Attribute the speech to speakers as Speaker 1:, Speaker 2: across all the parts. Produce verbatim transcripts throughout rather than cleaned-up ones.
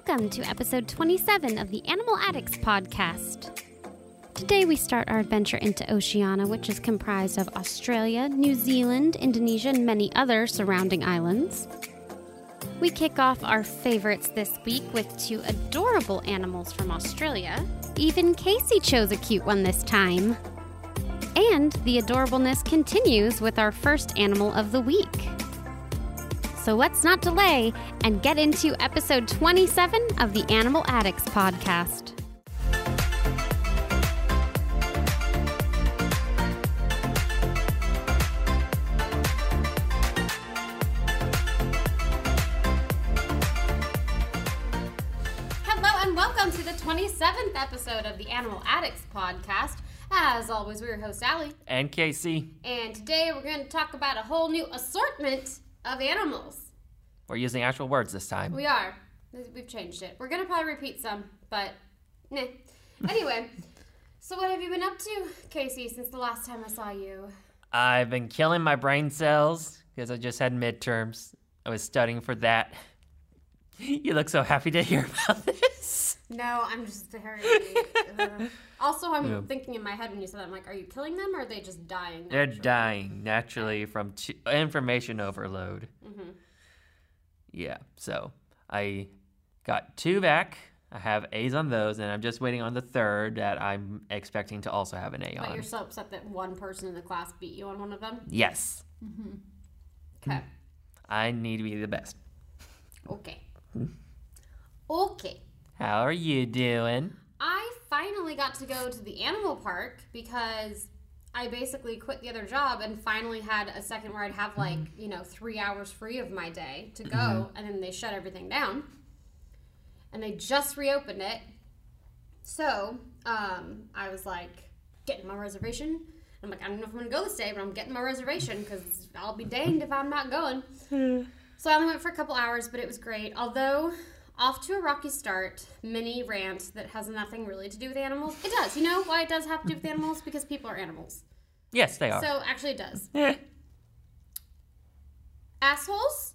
Speaker 1: welcome to episode twenty-seven of the Animal Addicts podcast. Today we start our adventure into Oceania, which is comprised of Australia, New Zealand, Indonesia, and many other surrounding islands. We kick off our favorites this week with two adorable animals from Australia. Even Casey chose a cute one this time. And the adorableness continues with our first animal of the week. So let's not delay and get into episode twenty-seven of the Animal Addicts podcast. Hello and welcome to the twenty-seventh episode of the Animal Addicts podcast. As always, we're your host, Allie.
Speaker 2: And Casey.
Speaker 1: And today we're going to talk about a whole new assortment of animals.
Speaker 2: We're using actual words this time.
Speaker 1: We are. We've changed it. We're going to probably repeat some, but nah. Anyway, so what have you been up to, Casey, since the last time I saw you?
Speaker 2: I've been killing my brain cells because I just had midterms. I was studying for that. You look so happy to hear about this.
Speaker 1: No, I'm just very... uh, also, I'm yeah. thinking in my head when you said that, I'm like, are you killing them or are they just dying naturally?
Speaker 2: They're dying naturally from t- information overload. Mm-hmm. Yeah, so I got two back. I have A's on those, and I'm just waiting on the third that I'm expecting to also have an A on.
Speaker 1: But you're so upset that one person in the class beat you on one of them?
Speaker 2: Yes.
Speaker 1: Mm-hmm. Okay.
Speaker 2: I need to be the best.
Speaker 1: Okay. Okay.
Speaker 2: How are you doing?
Speaker 1: I finally got to go to the animal park because I basically quit the other job and finally had a second where I'd have like, you know, three hours free of my day to go. Mm-hmm. And then they shut everything down. And they just reopened it. So um, I was like, getting my reservation. I'm like, I don't know if I'm going to go this day, but I'm getting my reservation because I'll be danged if I'm not going. So I only went for a couple hours, but it was great. Although, off to a rocky start, mini rant that has nothing really to do with animals. It does. You know why it does have to do with animals? Because people are animals.
Speaker 2: Yes, they are.
Speaker 1: So, actually it does. Assholes.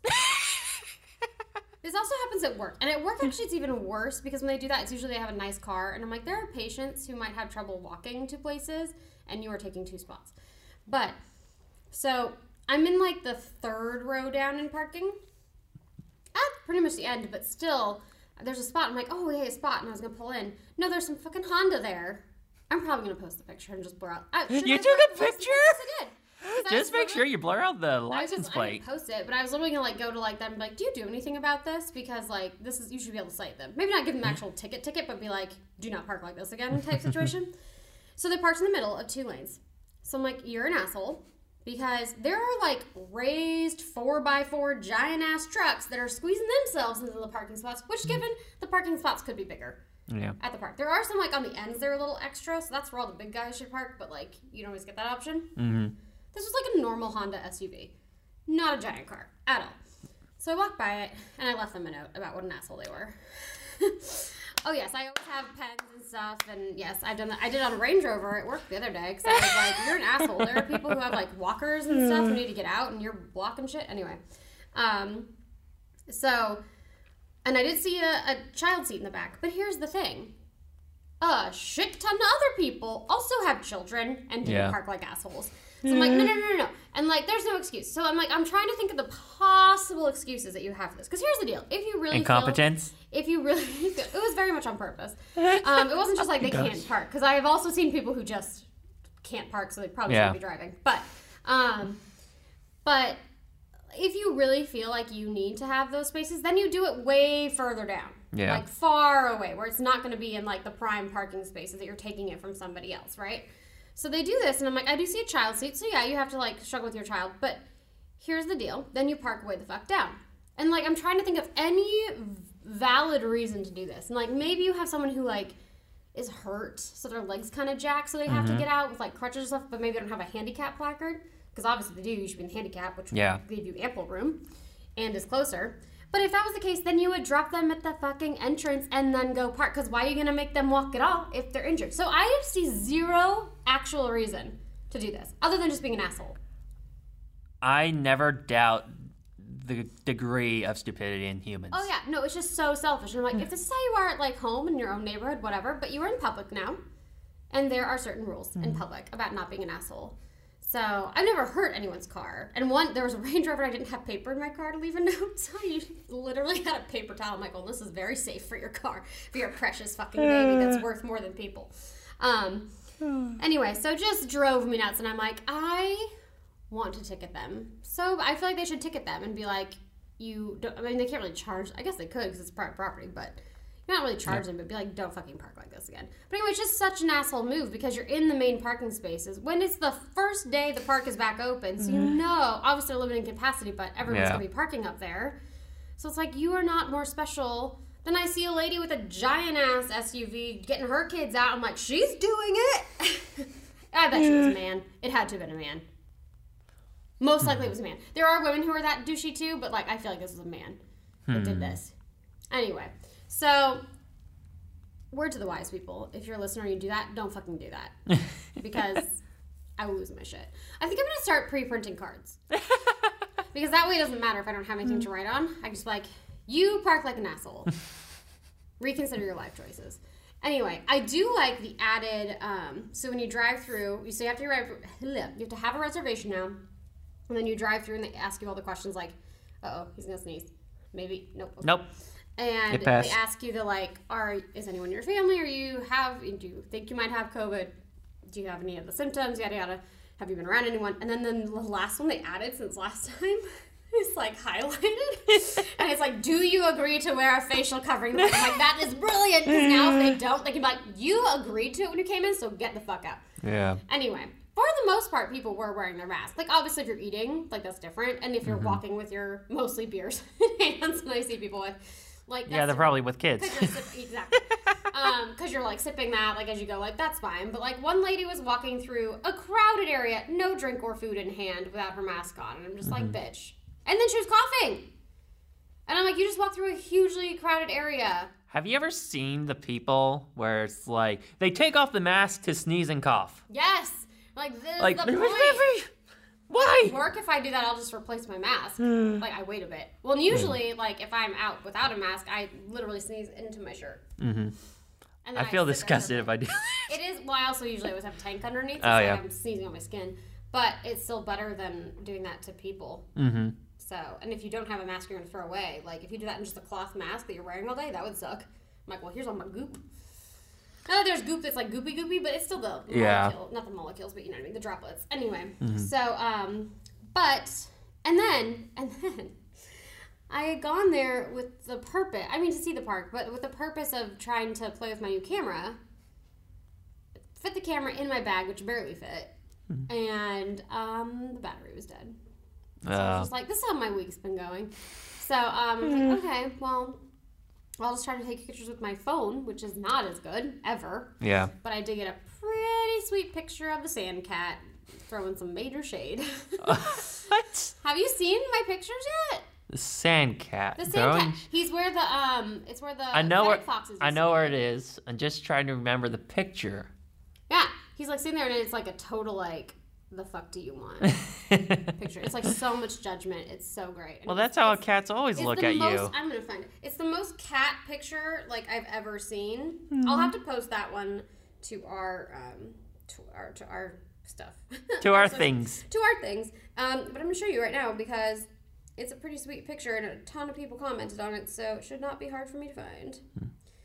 Speaker 1: This also happens at work. And at work, actually, it's even worse because when they do that, it's usually they have a nice car. And I'm like, there are patients who might have trouble walking to places, and you are taking two spots. But, so... I'm in, like, the third row down in parking. At pretty much the end, but still, there's a spot. I'm like, oh, yeah, a spot, and I was going to pull in. No, there's some fucking Honda there. I'm probably going to post the picture and just blur out. I,
Speaker 2: you
Speaker 1: I
Speaker 2: took a picture?
Speaker 1: Yes, I did.
Speaker 2: Just make sure you blur out the license
Speaker 1: just,
Speaker 2: plate.
Speaker 1: I didn't post it, but I was literally going to, like, go to, like, them and be like, do you do anything about this? Because, like, this is, you should be able to cite them. Maybe not give them an actual ticket ticket, but be like, do not park like this again type situation. So they parked in the middle of two lanes. So I'm like, you're an asshole. Because there are, like, raised four by four giant-ass trucks that are squeezing themselves into the parking spots, which, given, the parking spots could be bigger
Speaker 2: yeah.
Speaker 1: at the park. There are some, like, on the ends that are a little extra, so that's where all the big guys should park, but, like, you don't always get that option.
Speaker 2: Mm-hmm.
Speaker 1: This was, like, a normal Honda S U V. Not a giant car. At all. So I walked by it, and I left them a note about what an asshole they were. Oh, yes, I always have pens and stuff, and yes, I've done that. I did on a Range Rover at work the other day, because I was like, you're an asshole. There are people who have, like, walkers and stuff who need to get out, and you're blocking shit. Anyway, um, so, and I did see a, a child seat in the back, but here's the thing. A shit ton of other people also have children and didn't yeah. park like assholes. So I'm like, no, no, no, no, no. And, like, there's no excuse. So I'm like, I'm trying to think of the possible excuses that you have for this. Because here's the deal. If you really
Speaker 2: Incompetence?
Speaker 1: Feel, if you really feel, it was very much on purpose. Um, it wasn't just like they can't park. Because I have also seen people who just can't park, so they probably yeah. shouldn't be driving. But, um, but if you really feel like you need to have those spaces, then you do it way further down.
Speaker 2: Yeah.
Speaker 1: Like, far away, where it's not going to be in, like, the prime parking spaces that you're taking it from somebody else, right? So they do this, and I'm like, I do see a child seat, so yeah, you have to, like, struggle with your child, but here's the deal. Then you park way the fuck down. And, like, I'm trying to think of any valid reason to do this. And, like, maybe you have someone who, like, is hurt, so their legs kind of jack, so they have mm-hmm. to get out with, like, crutches and stuff, but maybe they don't have a handicap placard, because obviously they do, you should be in handicap, which
Speaker 2: yeah.
Speaker 1: would give you ample room, and is closer. But if that was the case, then you would drop them at the fucking entrance and then go park. Because why are you going to make them walk at all if they're injured? So I see zero actual reason to do this, other than just being an asshole.
Speaker 2: I never doubt the degree of stupidity in humans.
Speaker 1: Oh, yeah. No, it's just so selfish. And I'm like, if this is how you are at, like, home in your own neighborhood, whatever, but you are in public now, and there are certain rules mm-hmm. in public about not being an asshole. So I've never hurt anyone's car. And one, there was a Range Rover, and I didn't have paper in my car to leave a note. So I literally had a paper towel. I'm like, well, this is very safe for your car, for your precious fucking baby that's worth more than people. Um. Anyway, so just drove me nuts. And I'm like, I want to ticket them. So I feel like they should ticket them and be like, you don't, I mean, they can't really charge. I guess they could because it's private property, but you're not really charging them, but be like, don't fucking park like this again. But anyway, it's just such an asshole move because you're in the main parking spaces when it's the first day the park is back open. So you know, obviously they're limited capacity, but everyone's yeah. going to be parking up there. So it's like, you are not more special than I see a lady with a giant ass S U V getting her kids out. I'm like, she's doing it. I bet she was a man. It had to have been a man. Most likely it was a man. There are women who are that douchey too, but like I feel like this was a man that hmm. did this. Anyway, so word to the wise people: if you're a listener and you do that, don't fucking do that because I will lose my shit. I think I'm gonna start pre-printing cards because that way it doesn't matter if I don't have anything to write on. I can just be like, you park like an asshole. Reconsider your life choices. Anyway, I do like the added. Um, so when you drive through, you so you have to arrive, you have to have a reservation now. And then you drive through and they ask you all the questions like, uh-oh, he's going to sneeze. Maybe. Nope. Okay.
Speaker 2: Nope.
Speaker 1: And they ask you the like, are is anyone in your family? Or you have, do you think you might have COVID? Do you have any of the symptoms? Yada, yada. Have you been around anyone? And then, then the last one they added since last time is like highlighted. And it's like, do you agree to wear a facial covering? I'm like, that is brilliant. Because now if they don't, they can be like, you agreed to it when you came in, so get the fuck out.
Speaker 2: Yeah.
Speaker 1: Anyway. For the most part, people were wearing their masks. Like, obviously, if you're eating, like, that's different. And if you're mm-hmm. walking with your mostly beers in hands, and I see people with, like... That's
Speaker 2: yeah, they're probably with kids.
Speaker 1: You're sip- exactly. um, because you're, like, sipping that, like, as you go. Like, that's fine. But, like, one lady was walking through a crowded area, no drink or food in hand, without her mask on. And I'm just mm-hmm. like, bitch. And then she was coughing. And I'm like, you just walked through a hugely crowded area.
Speaker 2: Have you ever seen the people where it's like, they take off the mask to sneeze and cough?
Speaker 1: Yes. Like, this
Speaker 2: like,
Speaker 1: is the point.
Speaker 2: Why?
Speaker 1: At work, if I do that, I'll just replace my mask. Like, I wait a bit. Well, and usually, like, if I'm out without a mask, I literally sneeze into my shirt.
Speaker 2: Mm-hmm. And I feel I disgusted if I do
Speaker 1: that. It is, well, I also usually always have a tank underneath, so
Speaker 2: oh, yeah.
Speaker 1: I'm sneezing on my skin. But it's still better than doing that to people.
Speaker 2: Mm-hmm.
Speaker 1: So, and if you don't have a mask you're going to throw away, like, if you do that in just a cloth mask that you're wearing all day, that would suck. I'm like, well, here's all my goop. No, there's goop that's like goopy goopy, but it's still the
Speaker 2: yeah.
Speaker 1: molecule, not the molecules, but you know what I mean, the droplets. Anyway, mm-hmm. so, um, but, and then, and then, I had gone there with the purpose, I mean to see the park, but with the purpose of trying to play with my new camera, fit the camera in my bag, which barely fit, mm-hmm. and, um, the battery was dead. So uh. I was just like, this is how my week's been going. So, um, mm-hmm. like, okay, well... I'll just try to take pictures with my phone, which is not as good, ever.
Speaker 2: Yeah.
Speaker 1: But I did get a pretty sweet picture of the sand cat throwing some major shade.
Speaker 2: uh, what?
Speaker 1: Have you seen my pictures yet?
Speaker 2: The sand cat.
Speaker 1: The sand
Speaker 2: throwing...
Speaker 1: cat. He's where the, um, it's where the
Speaker 2: I know where,
Speaker 1: foxes
Speaker 2: I know where it is. I'm just trying to remember the picture.
Speaker 1: Yeah. He's like sitting there and it's like a total like, the fuck do you want? Picture. It's like so much judgment. It's so great. And
Speaker 2: well, that's how cats always look at
Speaker 1: most,
Speaker 2: you.
Speaker 1: I'm gonna find it. It's the most cat picture like I've ever seen. Mm-hmm. I'll have to post that one to our um to our to our stuff.
Speaker 2: To our
Speaker 1: so,
Speaker 2: things.
Speaker 1: To our things. Um, but I'm gonna show you right now because it's a pretty sweet picture and a ton of people commented on it, so it should not be hard for me to find. Hmm.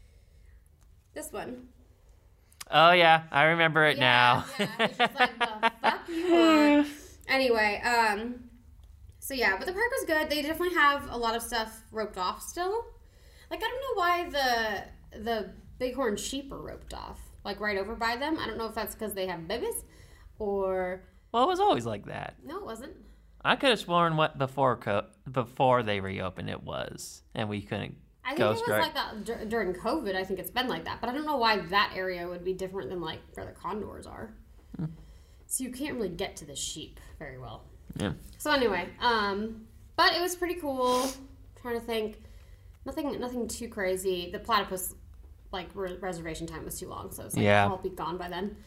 Speaker 1: This one.
Speaker 2: Oh, yeah. I remember it
Speaker 1: yeah,
Speaker 2: now.
Speaker 1: Yeah, it's just like, the fuck you want? Anyway, um, so yeah, but the park was good. They definitely have a lot of stuff roped off still. Like, I don't know why the the bighorn sheep are roped off, like, right over by them. I don't know if that's because they have babies or...
Speaker 2: Well, it was always like that.
Speaker 1: No, it wasn't.
Speaker 2: I could have sworn what before co- before they reopened it was, and we couldn't
Speaker 1: I think it was like that d- during COVID. I think it's been like that. But I don't know why that area would be different than, like, where the condors are. Hmm. So you can't really get to the sheep very well.
Speaker 2: Yeah.
Speaker 1: So anyway, um, but it was pretty cool. I'm trying to think. Nothing nothing too crazy. The platypus, like, re- reservation time was too long. So it's like,
Speaker 2: yeah.
Speaker 1: I'll be gone by then.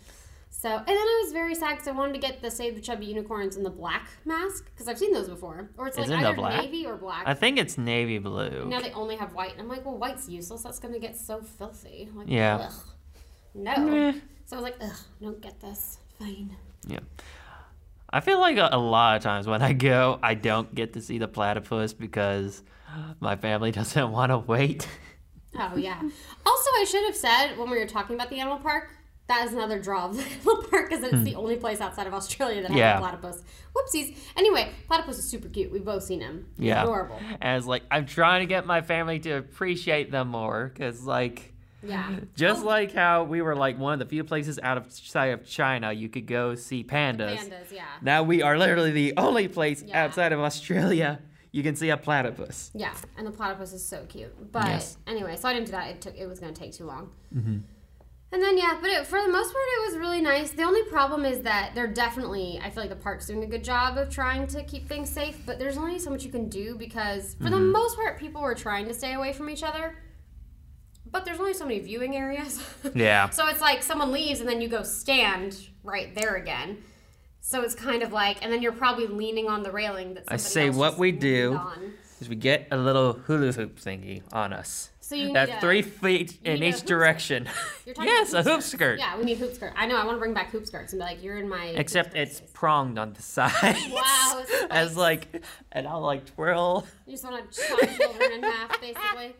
Speaker 1: So, and then I was very sad because I wanted to get the Save the Chubby Unicorns in the black mask because I've seen those before. Or it's like
Speaker 2: Is it the
Speaker 1: either
Speaker 2: black?
Speaker 1: navy or black.
Speaker 2: I think it's navy blue.
Speaker 1: And now they only have white. And I'm like, well, white's useless. That's going to get so filthy. I'm like,
Speaker 2: Yeah.
Speaker 1: ugh. No.
Speaker 2: Meh.
Speaker 1: So I was like, ugh, don't get this. Fine.
Speaker 2: Yeah. I feel like a, a lot of times when I go, I don't get to see the platypus because my family doesn't want to wait.
Speaker 1: Oh, yeah. Also, I should have said when we were talking about the animal park, that is another draw of the animal park because it's the only place outside of Australia that has
Speaker 2: Yeah.
Speaker 1: a platypus. Whoopsies. Anyway, platypus is super cute. We've both seen him. He's
Speaker 2: Yeah.
Speaker 1: adorable.
Speaker 2: And it's like, I'm trying to get my family to appreciate them more because, like,
Speaker 1: Yeah.
Speaker 2: just
Speaker 1: Oh,
Speaker 2: like how we were, like, one of the few places out of sight of China you could go see pandas.
Speaker 1: pandas, yeah.
Speaker 2: Now we are literally the only place
Speaker 1: Yeah.
Speaker 2: outside of Australia you can see a platypus.
Speaker 1: Yeah, and the platypus is so cute. But
Speaker 2: Yes.
Speaker 1: anyway, so I didn't do that. It took. It was going to take too long. Mm-hmm. And then yeah, but it, for the most part, it was really nice. The only problem is that they're definitely. I feel like the park's doing a good job of trying to keep things safe, but there's only so much you can do because for
Speaker 2: Mm-hmm.
Speaker 1: the most part, people were trying to stay away from each other. But there's only so many viewing areas.
Speaker 2: Yeah.
Speaker 1: So it's like someone leaves and then you go stand right there again. So it's kind of like, and then you're probably leaning on the railing that
Speaker 2: I
Speaker 1: somebody
Speaker 2: say
Speaker 1: else
Speaker 2: what
Speaker 1: just
Speaker 2: we
Speaker 1: leaned
Speaker 2: do
Speaker 1: on.
Speaker 2: is we get a little hula hoop thingy on us.
Speaker 1: So you need
Speaker 2: That's
Speaker 1: a-
Speaker 2: three feet
Speaker 1: you
Speaker 2: in
Speaker 1: need a
Speaker 2: each
Speaker 1: hoop
Speaker 2: direction.
Speaker 1: You're talking
Speaker 2: Yes,
Speaker 1: about
Speaker 2: a hoop
Speaker 1: skirts.
Speaker 2: skirt.
Speaker 1: Yeah, we need hoop skirt. I know. I want to bring back hoop skirts and be like, you're in my. hoop
Speaker 2: Except
Speaker 1: skirt
Speaker 2: it's
Speaker 1: space.
Speaker 2: pronged on the sides.
Speaker 1: Wow, it's
Speaker 2: As
Speaker 1: like-
Speaker 2: like, and I'll like twirl.
Speaker 1: You just want to chop children in half, basically.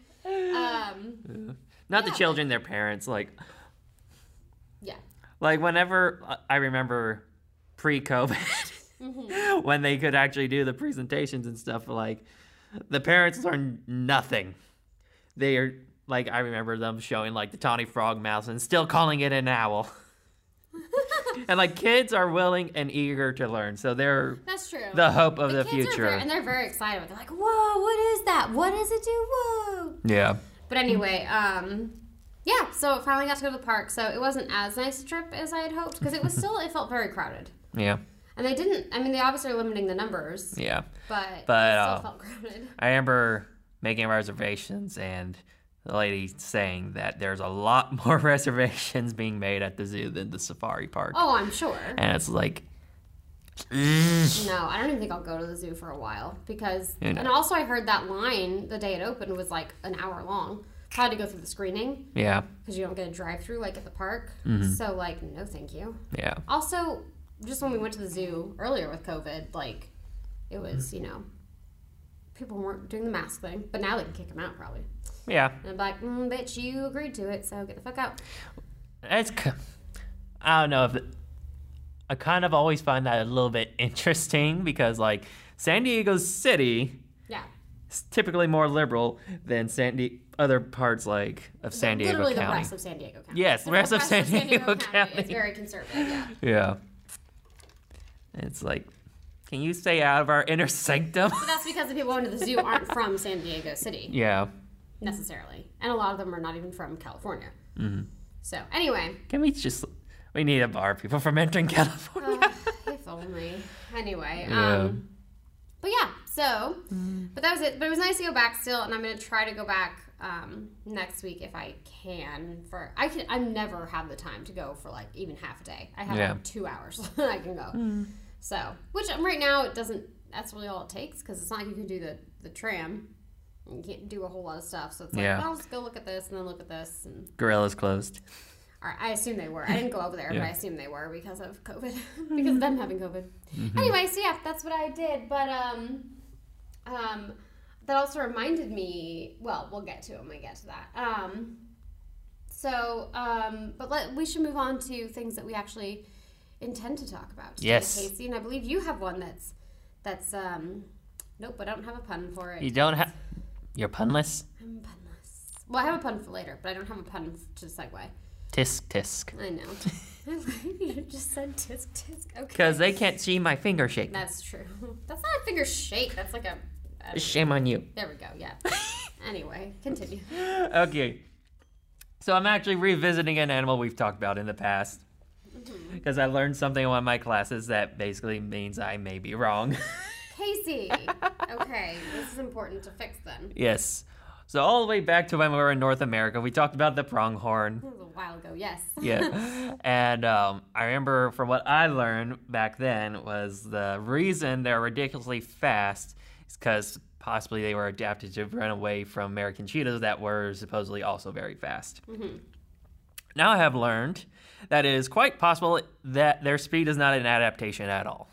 Speaker 1: Um,
Speaker 2: Not the
Speaker 1: Yeah.
Speaker 2: children, their parents. Like,
Speaker 1: yeah.
Speaker 2: like whenever uh, I remember pre-COVID,
Speaker 1: Mm-hmm.
Speaker 2: when they could actually do the presentations and stuff, like the parents learned nothing. They are like, I remember them showing like the tawny frog mouse and still calling it an owl. And like kids are willing and eager to learn, so they're
Speaker 1: That's true.
Speaker 2: the hope of the,
Speaker 1: kids are
Speaker 2: future.
Speaker 1: very, and they're very excited. They're like, whoa, what is that? What does it do? Whoa.
Speaker 2: Yeah.
Speaker 1: But anyway, um, yeah, so it finally got to go to the park. So it wasn't as nice a trip as I had hoped because it was still, it felt very crowded.
Speaker 2: Yeah.
Speaker 1: And they didn't, I mean, they obviously are limiting the numbers,
Speaker 2: Yeah.
Speaker 1: but,
Speaker 2: But,
Speaker 1: it still
Speaker 2: uh,
Speaker 1: felt crowded.
Speaker 2: I remember making reservations and the lady saying that there's a lot more reservations being made at the zoo than the safari park.
Speaker 1: Oh, I'm sure.
Speaker 2: And it's like,
Speaker 1: No, I don't even think I'll go to the zoo for a while because,
Speaker 2: You know.
Speaker 1: and also I heard that line the day it opened was like an hour long. Had to go through the screening
Speaker 2: yeah,
Speaker 1: because you don't get a drive-through like at the park.
Speaker 2: Mm-hmm.
Speaker 1: So like, no, thank you.
Speaker 2: yeah,
Speaker 1: Also, just when we went to the zoo earlier with COVID, like it was, you know, people weren't doing the mask thing, but now they can kick them out probably.
Speaker 2: yeah.
Speaker 1: And I'm like, mm, bitch, you agreed to it, so get the fuck out.
Speaker 2: It's, k- I don't know if, I kind of always find that a little bit interesting because like San Diego City
Speaker 1: Yeah.
Speaker 2: is typically more liberal than San Di- other parts like of San Diego
Speaker 1: Literally
Speaker 2: County.
Speaker 1: the rest of San Diego County.
Speaker 2: Yes, the rest of San Diego County.
Speaker 1: It's very conservative, yeah.
Speaker 2: Yeah. It's like, can you stay out of our inner sanctum?
Speaker 1: But that's because the people going to the zoo aren't from San Diego City,
Speaker 2: Yeah.
Speaker 1: necessarily. And a lot of them are not even from California. Mm-hmm. So, anyway.
Speaker 2: Can we just, we need to bar people from entering California.
Speaker 1: Uh, if only. Anyway.
Speaker 2: Yeah.
Speaker 1: Um, but yeah, so, but that was it. But it was nice to go back still, and I'm going to try to go back um, next week if I can. For I can, I never have the time to go for like even half a day. I have
Speaker 2: Yeah.
Speaker 1: like two hours I can go. So, which um, right now it doesn't, that's really all it takes because it's not like you can do the, the tram. You can't do a whole lot of stuff. So it's like,
Speaker 2: Yeah.
Speaker 1: well, I'll just go look at this and then look at this. And
Speaker 2: Gorilla's closed.
Speaker 1: Or I assume they were. I didn't go over there,
Speaker 2: Yeah.
Speaker 1: but I assume they were because of COVID, because of them having COVID. Anyway, so yeah, that's what I did. But um, um, that also reminded me. Well, we'll get to it when we get to that. Um, so, um, but let we should move on to things that we actually intend to talk about today,
Speaker 2: Yes.
Speaker 1: Casey. And I believe you have one that's that's um, nope, I don't have a pun for it.
Speaker 2: You don't have, you're punless?
Speaker 1: I'm punless. Well, I have a pun for later, but I don't have a pun to segue.
Speaker 2: Tisk, tisk.
Speaker 1: I know. You just said tisk tisk. Okay.
Speaker 2: Because they can't see my finger shake.
Speaker 1: That's true. That's not a finger shake. That's like a. a
Speaker 2: Shame on you.
Speaker 1: there we go. Yeah. Anyway, continue.
Speaker 2: Okay. So I'm actually revisiting an animal we've talked about in the past. Because I learned something in one of my classes that basically means I may be wrong.
Speaker 1: Casey. Okay, this is important to fix then.
Speaker 2: Yes. So all the way back to when we were in North America, we talked about the pronghorn.
Speaker 1: That was a while ago, yes.
Speaker 2: Yeah. And um, I remember from what I learned back then was the reason they're ridiculously fast is because possibly they were adapted to run away from American cheetahs that were supposedly also very fast. Mm-hmm. Now I have learned that it is quite possible that their speed is not an adaptation at all.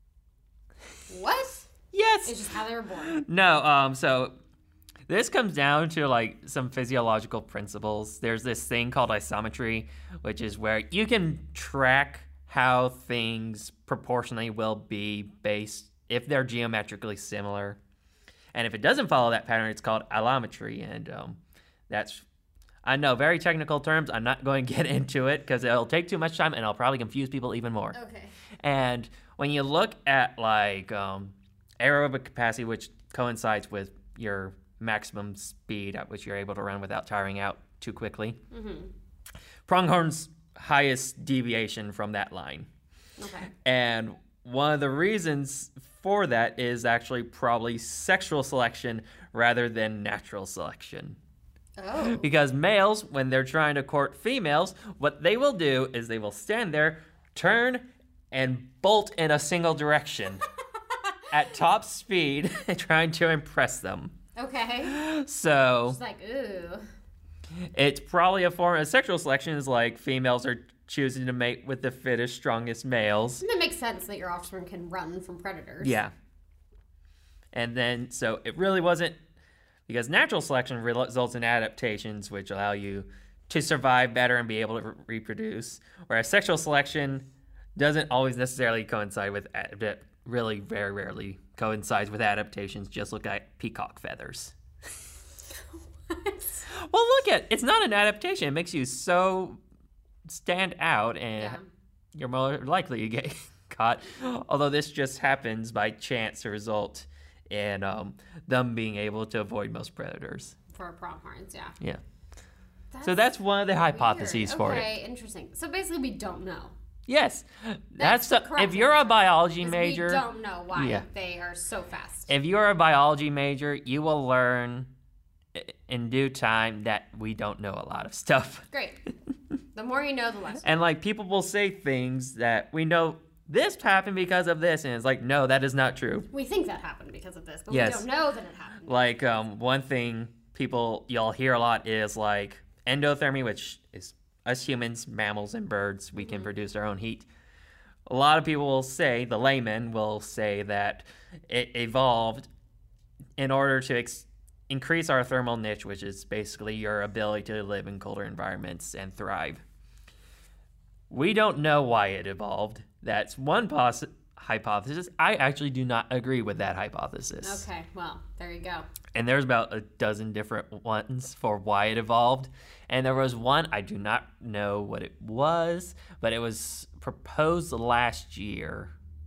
Speaker 1: What?
Speaker 2: Yes.
Speaker 1: It's just how they were born.
Speaker 2: No, um, so this comes down to like some physiological principles. There's this thing called isometry, which is where you can track how things proportionally will be based if they're geometrically similar. And if it doesn't follow that pattern, it's called allometry. And um, that's, I know, very technical terms. I'm not going to get into it because it'll take too much time and I'll probably confuse people even more.
Speaker 1: Okay.
Speaker 2: And when you look at like um, aerobic capacity, which coincides with your maximum speed at which you're able to run without tiring out too quickly, mm-hmm. pronghorn's highest deviation from that line.
Speaker 1: Okay.
Speaker 2: And one of the reasons for that is actually probably sexual selection rather than natural selection.
Speaker 1: Oh.
Speaker 2: Because males, when they're trying to court females, what they will do is they will stand there, turn, and bolt in a single direction at top speed, trying to impress them.
Speaker 1: Okay.
Speaker 2: So
Speaker 1: Just like, ooh.
Speaker 2: It's probably a form of sexual selection, is like females are choosing to mate with the fittest, strongest males.
Speaker 1: It makes sense that your offspring can run from predators.
Speaker 2: Yeah. And then, so it really wasn't, because natural selection results in adaptations which allow you to survive better and be able to re- reproduce, whereas sexual selection doesn't always necessarily coincide with, ad- really very rarely coincides with adaptations. Just look at peacock feathers.
Speaker 1: What?
Speaker 2: Well, look at, it's not an adaptation. It makes you so stand out and
Speaker 1: Yeah.
Speaker 2: you're more likely to get caught. Although this just happens by chance to result in um, them being able to avoid most predators.
Speaker 1: For pronghorns, yeah.
Speaker 2: Yeah. So that's one of the hypotheses
Speaker 1: weird.
Speaker 2: for
Speaker 1: Okay,
Speaker 2: it.
Speaker 1: interesting. So basically, we don't know.
Speaker 2: Yes.
Speaker 1: That's
Speaker 2: That's,
Speaker 1: the
Speaker 2: the,
Speaker 1: correct
Speaker 2: if you're a
Speaker 1: answer,
Speaker 2: biology
Speaker 1: 'Cause
Speaker 2: major,
Speaker 1: we don't know why
Speaker 2: Yeah.
Speaker 1: they are so fast.
Speaker 2: if you're a biology major, you will learn i- in due time that we don't know a lot of stuff.
Speaker 1: Great. The more you know, the less.
Speaker 2: And like people will say things that we know this happened because of this, and it's like, no, that is not true.
Speaker 1: We think that happened because of this, but
Speaker 2: Yes.
Speaker 1: we don't know that it happened.
Speaker 2: Like um, one thing people you'll hear a lot is like endothermy, which is us humans, mammals, and birds. We can
Speaker 1: Mm-hmm.
Speaker 2: produce our own heat. A lot of people will say, the layman will say that it evolved in order to ex- increase our thermal niche, which is basically your ability to live in colder environments and thrive. We don't know why it evolved. That's one poss- hypothesis. I actually do not agree with that hypothesis.
Speaker 1: Okay, well, there you go.
Speaker 2: And there's about a dozen different ones for why it evolved. And there was one, I do not know what it was, but it was proposed last year.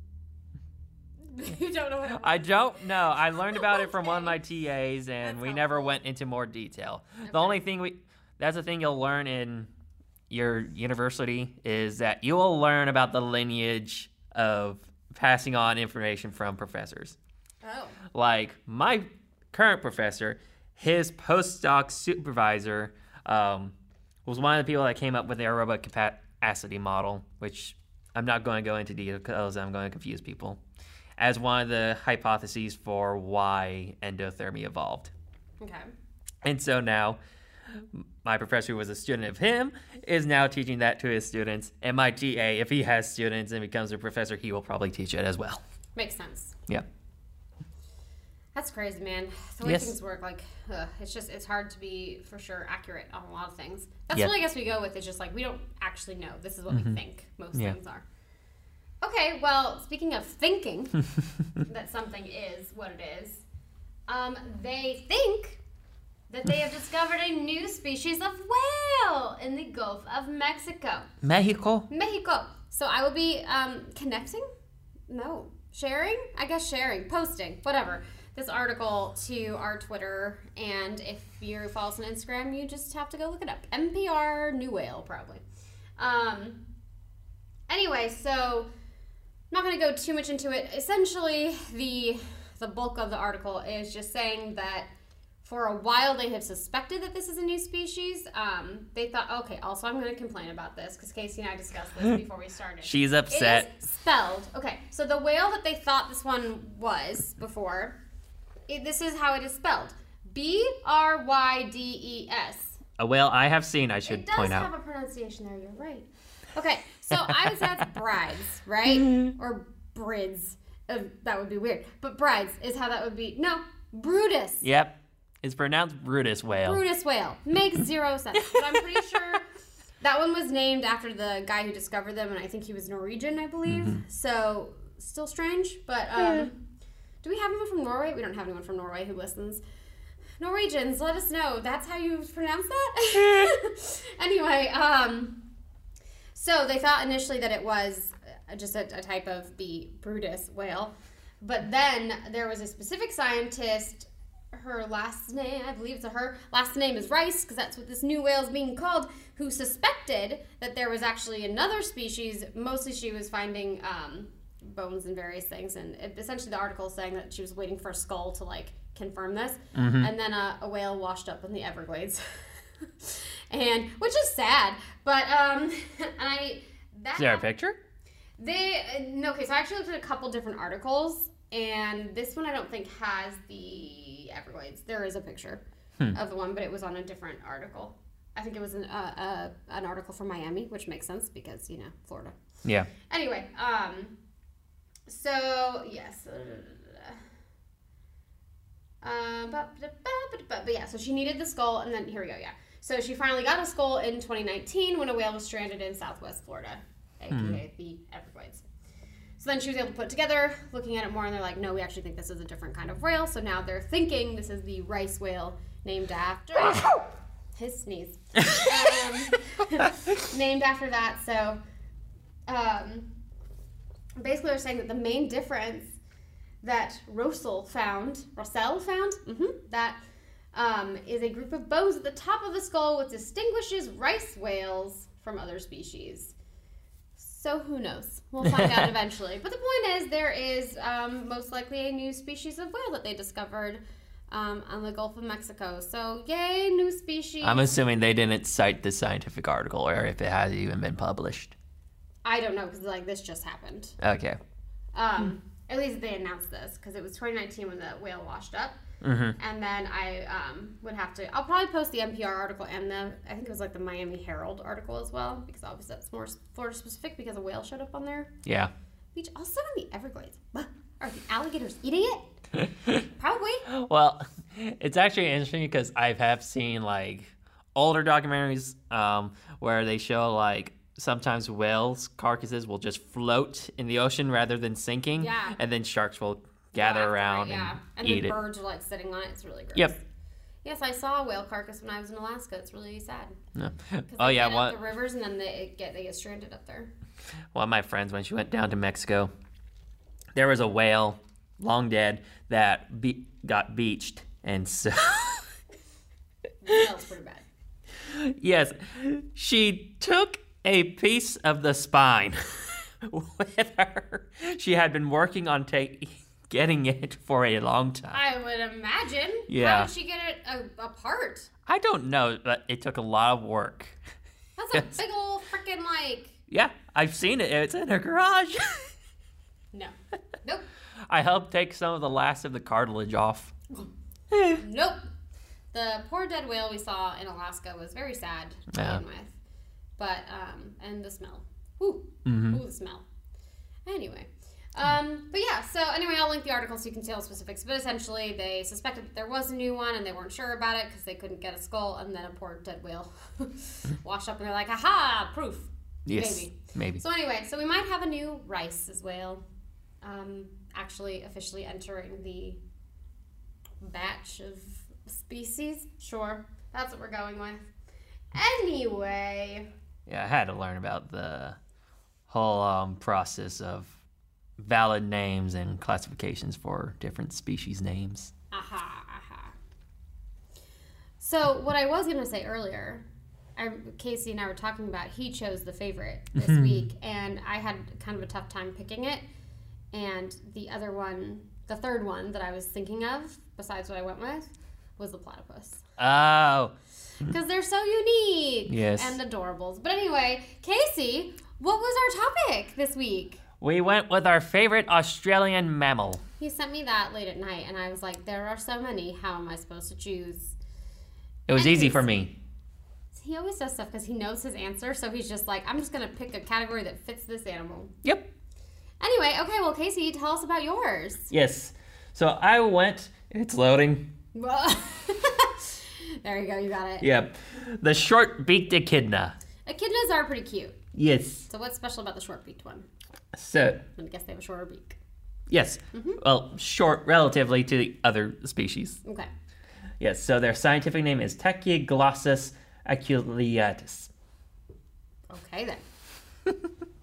Speaker 1: You don't know what it was.
Speaker 2: I don't know. I learned about it from one of my T As, and
Speaker 1: That's
Speaker 2: we never
Speaker 1: helpful.
Speaker 2: went into more detail.
Speaker 1: Okay.
Speaker 2: The only thing we, that's the thing you'll learn in your university, is that you will learn about the lineage of passing on information from professors.
Speaker 1: Oh.
Speaker 2: Like my current professor, his postdoc supervisor um, was one of the people that came up with the aerobic capacity model, which I'm not going to go into detail because I'm going to confuse people, as one of the hypotheses for why endothermy evolved.
Speaker 1: Okay.
Speaker 2: And so now my professor, who was a student of him, is now teaching that to his students. And my T A, if he has students and becomes a professor, he will probably teach it as well.
Speaker 1: Makes sense.
Speaker 2: Yeah.
Speaker 1: That's crazy, man. The way
Speaker 2: Yes.
Speaker 1: things work, like, ugh, it's just, it's hard to be, for sure, accurate on a lot of things. That's
Speaker 2: Yeah.
Speaker 1: what I guess we go with. It's just like, we don't actually know. This is what we think most
Speaker 2: Yeah.
Speaker 1: things are. Okay, well, speaking of thinking that something is what it is, um, they think that they have discovered a new species of whale in the Gulf of Mexico.
Speaker 2: Mexico?
Speaker 1: Mexico. So I will be um, connecting? No. Sharing? I guess sharing. Posting. Whatever. This article to our Twitter. And if you follow us on Instagram, you just have to go look it up. N P R New Whale, probably. Um. Anyway, so I'm not going to go too much into it. Essentially, the the bulk of the article is just saying that For a while, they have suspected that this is a new species. Um, they thought, okay, also I'm going to complain about this because Casey and I discussed this before we started.
Speaker 2: She's upset.
Speaker 1: It is spelled. Okay, so the whale that they thought this one was before, it, this is how it is spelled. B R Y D E S.
Speaker 2: A whale I have seen, I should point out.
Speaker 1: It does have a pronunciation there, you're right. Okay, so I would say that's brides, right? Or brids. Uh, that would be weird. But brides is how that would be. No, Brutus.
Speaker 2: Yep. It's pronounced Brutus whale.
Speaker 1: Brutus whale. Makes zero sense. But I'm pretty sure that one was named after the guy who discovered them, and I think he was Norwegian, I believe. Mm-hmm. So, still strange. But, um, yeah. Do we have anyone from Norway? We don't have anyone from Norway who listens. Norwegians, let us know. That's how you pronounce that? Anyway, um, so they thought initially that it was just a, a type of the Brutus whale. But then there was a specific scientist. Her last name, I believe it's a her, last name is Rice, because that's what this new whale is being called, who suspected that there was actually another species. Mostly she was finding um, bones and various things, and it, essentially the article is saying that she was waiting for a skull to, like, confirm this, mm-hmm. and then a, a whale washed up in the Everglades. and, which is sad, but, um, I... That,
Speaker 2: is there a picture?
Speaker 1: They, no, okay, so I actually looked at a couple different articles, and this one I don't think has the Everglades. There is a picture hmm. of the one, but it was on a different article. I think it was an uh, uh, an article from Miami, which makes sense because, you know, Florida.
Speaker 2: Yeah.
Speaker 1: Anyway, um, so, yes. Uh, but, but, but, but, but yeah, so she needed the skull, and then, here we go, yeah. So she finally got a skull in twenty nineteen when a whale was stranded in southwest Florida, a k a. Hmm. the Everglades. So then she was able to put it together, looking at it more, and they're like, no, we actually think this is a different kind of whale. So now they're thinking this is the rice whale named after his sneeze. Um, named after that. So um, basically they're saying that the main difference that Russell found, Russell found, mm-hmm, that um, is a group of bones at the top of the skull which distinguishes rice whales from other species. So who knows? We'll find out eventually. But the point is, there is um, most likely a new species of whale that they discovered um, on the Gulf of Mexico. So yay, new species.
Speaker 2: I'm assuming they didn't cite the scientific article, or if it has even been published.
Speaker 1: I don't know, because like this just happened.
Speaker 2: Okay.
Speaker 1: Um, hmm. At least they announced this, because it was twenty nineteen when the whale washed up. Mm-hmm. And then I um, would have to, I'll probably post the N P R article and the, I think it was like the Miami Herald article as well, because obviously that's more Florida specific because a whale showed up on their
Speaker 2: yeah.
Speaker 1: beach. Also in the Everglades. Are the alligators eating it? Probably.
Speaker 2: Well, it's actually interesting because I have seen like older documentaries um, where they show like sometimes whales' carcasses will just float in the ocean rather than sinking.
Speaker 1: Yeah.
Speaker 2: And then sharks will gather yeah, around right, yeah. and,
Speaker 1: and
Speaker 2: eat
Speaker 1: then
Speaker 2: it.
Speaker 1: Birds are like sitting on it. It's really gross.
Speaker 2: Yep.
Speaker 1: Yes, I saw a whale carcass when I was in Alaska. It's really sad.
Speaker 2: No. Oh
Speaker 1: they
Speaker 2: yeah,
Speaker 1: get
Speaker 2: what?
Speaker 1: Up the rivers and then they get they get stranded up there.
Speaker 2: One of my friends, when she went down to Mexico, there was a whale, long dead, that be- got beached, and so.
Speaker 1: That was pretty bad.
Speaker 2: Yes, she took a piece of the spine with her. She had been working on take. Getting it for a long time.
Speaker 1: I would imagine.
Speaker 2: Yeah.
Speaker 1: How did she get it uh, apart?
Speaker 2: I don't know, but it took a lot of work.
Speaker 1: That's a yes. big old freaking like.
Speaker 2: Yeah, I've seen it. It's in her garage.
Speaker 1: No. Nope.
Speaker 2: I helped take some of the last of the cartilage off.
Speaker 1: Nope. The poor dead whale we saw in Alaska was very sad to
Speaker 2: yeah.
Speaker 1: begin with. But, um, and the smell. Ooh.
Speaker 2: Mm-hmm.
Speaker 1: Ooh, the smell. Anyway. Um, but yeah, so anyway, I'll link the article so you can see all the specifics. But essentially, they suspected that there was a new one, and they weren't sure about it because they couldn't get a skull, and then a poor dead whale washed up, and they're like, aha, proof.
Speaker 2: Yes,
Speaker 1: maybe.
Speaker 2: maybe.
Speaker 1: So anyway, so we might have a new Rice's whale um, actually officially entering the batch of species. Sure, that's what we're going with. Anyway.
Speaker 2: Yeah, I had to learn about the whole um, process of valid names and classifications for different species names.
Speaker 1: Aha, aha. So what I was going to say earlier, I, Casey and I were talking about, he chose the favorite this week, and I had kind of a tough time picking it. And the other one, the third one that I was thinking of, besides what I went with, was the platypus.
Speaker 2: Oh.
Speaker 1: Because they're so unique.
Speaker 2: Yes.
Speaker 1: And adorables. But anyway, Casey, what was our topic this week?
Speaker 2: We went with our favorite Australian mammal.
Speaker 1: He sent me that late at night, and I was like, there are so many. How am I supposed to choose?
Speaker 2: It was
Speaker 1: And
Speaker 2: easy
Speaker 1: he's-
Speaker 2: for me.
Speaker 1: He always does stuff because he knows his answer, so he's just like, I'm just going to pick a category that fits this animal.
Speaker 2: Yep.
Speaker 1: Anyway, okay, well, Casey, tell us about yours.
Speaker 2: Yes. So I went, it's loading.
Speaker 1: Well, there you go, you got it.
Speaker 2: Yep. The short-beaked echidna.
Speaker 1: Echidnas are pretty cute.
Speaker 2: Yes.
Speaker 1: So what's special about the short-beaked one?
Speaker 2: So,
Speaker 1: I guess they have a shorter beak.
Speaker 2: yes.
Speaker 1: Mm-hmm.
Speaker 2: Well, short relatively to the other species.
Speaker 1: Okay.
Speaker 2: Yes, so their scientific name is Tachyglossus aculeatus.
Speaker 1: Okay, then.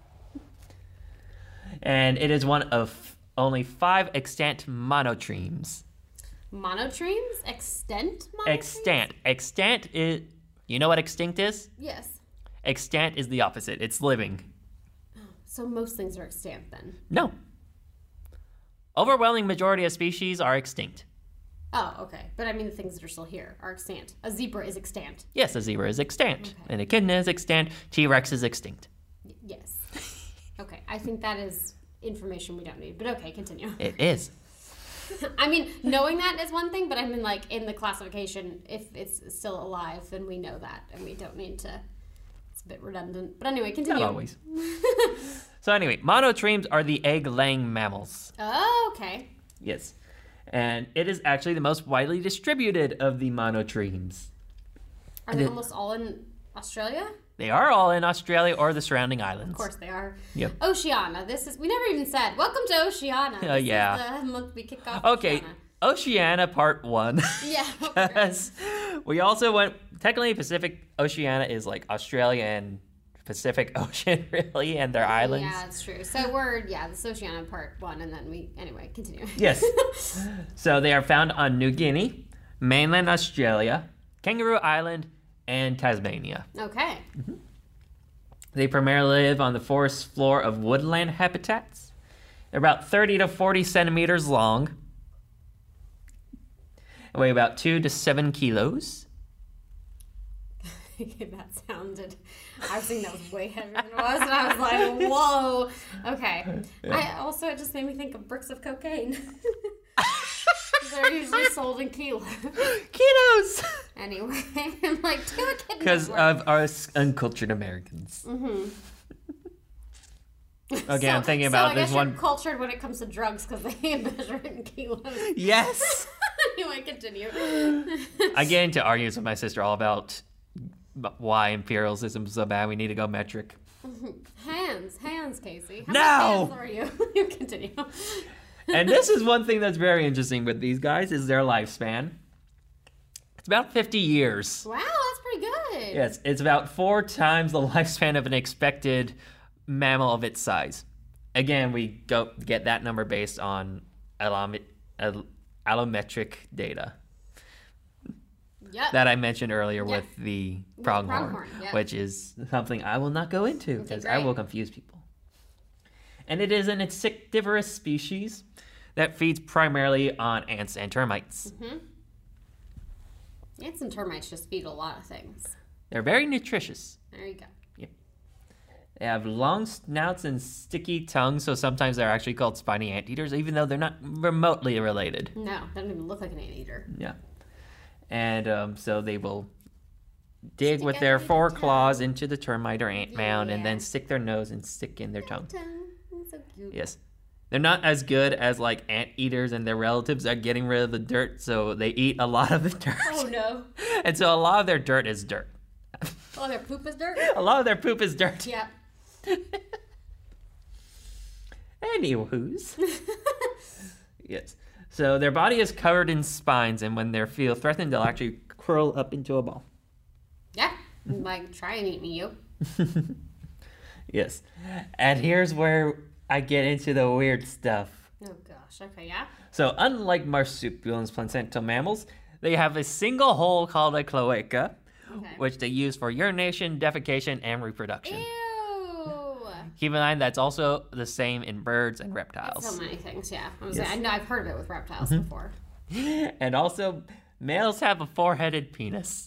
Speaker 2: And it is one of only five extant monotremes.
Speaker 1: Monotremes? Extent monotremes?
Speaker 2: Extant. Extant is... You know what extinct is?
Speaker 1: Yes.
Speaker 2: Extant is the opposite. It's living.
Speaker 1: So most things are extant then.
Speaker 2: No. Overwhelming majority of species are extinct.
Speaker 1: Oh, okay. But I mean the things that are still here are extant. A zebra is extant.
Speaker 2: Yes, a zebra is extant.
Speaker 1: Okay.
Speaker 2: An echidna is extant. T-Rex is extinct.
Speaker 1: Y- yes. Okay, I think that is information we don't need. But okay, continue.
Speaker 2: It is.
Speaker 1: I mean, knowing that is one thing, but I mean, like, in the classification, if it's still alive, then we know that, and we don't need to... It's a bit redundant. But anyway, continue.
Speaker 2: Not always. So anyway, monotremes are the egg-laying mammals.
Speaker 1: Oh, okay.
Speaker 2: Yes. And it is actually the most widely distributed of the monotremes.
Speaker 1: Are they
Speaker 2: The-
Speaker 1: almost all in Australia?
Speaker 2: They are all in Australia or the surrounding islands.
Speaker 1: Of course they are.
Speaker 2: Yep.
Speaker 1: Oceania. This is... We never even said, welcome to Oceania.
Speaker 2: Uh,
Speaker 1: This
Speaker 2: yeah.
Speaker 1: is the month we kick off
Speaker 2: Okay,
Speaker 1: Oceania.
Speaker 2: Oceania Part one.
Speaker 1: Yeah. Okay.
Speaker 2: Because we also went... Technically, Pacific Oceania is like Australia and Pacific Ocean, really, and their islands.
Speaker 1: Yeah, it's true. So we're, yeah, this is Oceania part one, and then we... Anyway, continue.
Speaker 2: Yes. So they are found on New Guinea, mainland Australia, Kangaroo Island, and Tasmania.
Speaker 1: Okay.
Speaker 2: They primarily live on the forest floor of woodland habitats. They're about thirty to forty centimeters long. They weigh about two to seven kilos.
Speaker 1: That sounded... I was thinking that was way heavier than it was, and I was like, whoa. Okay. I also, it just made me think of bricks of cocaine. They're usually sold in kilos.
Speaker 2: Kilos!
Speaker 1: Anyway, I'm like, two a kid.
Speaker 2: Because of us uncultured Americans.
Speaker 1: Mm-hmm.
Speaker 2: Okay, I'm thinking about
Speaker 1: so I
Speaker 2: this
Speaker 1: guess
Speaker 2: one.
Speaker 1: You're cultured when it comes to drugs because they measure it in kilos.
Speaker 2: Yes!
Speaker 1: Anyway, continue.
Speaker 2: I get into arguments with my sister all about why imperialism is so bad. We need to go metric.
Speaker 1: Hands, hands, Casey. How
Speaker 2: No!
Speaker 1: much hands are you? You continue.
Speaker 2: And this is one thing that's very interesting with these guys is their lifespan. It's about fifty years.
Speaker 1: Wow, that's pretty good.
Speaker 2: Yes, it's about four times the lifespan of an expected mammal of its size. Again, we go get that number based on allom- al- allometric data
Speaker 1: Yep.
Speaker 2: that I mentioned earlier
Speaker 1: Yeah.
Speaker 2: with the
Speaker 1: With
Speaker 2: pronghorn,
Speaker 1: pronghorn, yeah.
Speaker 2: which is something I will not go into
Speaker 1: Okay,
Speaker 2: because I
Speaker 1: great.
Speaker 2: will confuse people. And it is an insectivorous species that feeds primarily on ants and termites.
Speaker 1: Mm-hmm. Ants and termites just feed a lot of things.
Speaker 2: They're very nutritious.
Speaker 1: There you go.
Speaker 2: They have long snouts and sticky tongues, so sometimes they're actually called spiny anteaters, even though they're not remotely related.
Speaker 1: No, they don't even look like an anteater.
Speaker 2: Yeah. And um, so they will dig
Speaker 1: Stick
Speaker 2: with
Speaker 1: out
Speaker 2: their
Speaker 1: their
Speaker 2: four
Speaker 1: tongue.
Speaker 2: claws into the termite or ant mound and
Speaker 1: Yeah.
Speaker 2: then stick their nose and stick in their tongue.
Speaker 1: Tongue. That's so cute.
Speaker 2: Yes. They're not as good as like anteaters and their relatives at getting rid of the dirt, so they eat a lot of the dirt.
Speaker 1: Oh no.
Speaker 2: And so a lot of their dirt is dirt.
Speaker 1: Oh, their poop is dirt?
Speaker 2: A lot of their poop is dirt.
Speaker 1: Yeah.
Speaker 2: Anywho's. Yes. So their body is covered in spines, and when they feel threatened, they'll actually curl up into a ball.
Speaker 1: Yeah. Like, try and eat me, you.
Speaker 2: Yes. And here's where I get into the weird stuff.
Speaker 1: Oh gosh. Okay, yeah.
Speaker 2: So unlike marsupials, placental mammals, they have a single hole called a cloaca,
Speaker 1: Okay.
Speaker 2: which they use for urination, defecation, and reproduction.
Speaker 1: Ew.
Speaker 2: Keep in mind that's also the same in birds and
Speaker 1: So
Speaker 2: reptiles.
Speaker 1: many things, yeah. I was
Speaker 2: Yes.
Speaker 1: like, I know I've heard of it with reptiles
Speaker 2: Mm-hmm.
Speaker 1: before.
Speaker 2: And also, Males have a four-headed penis.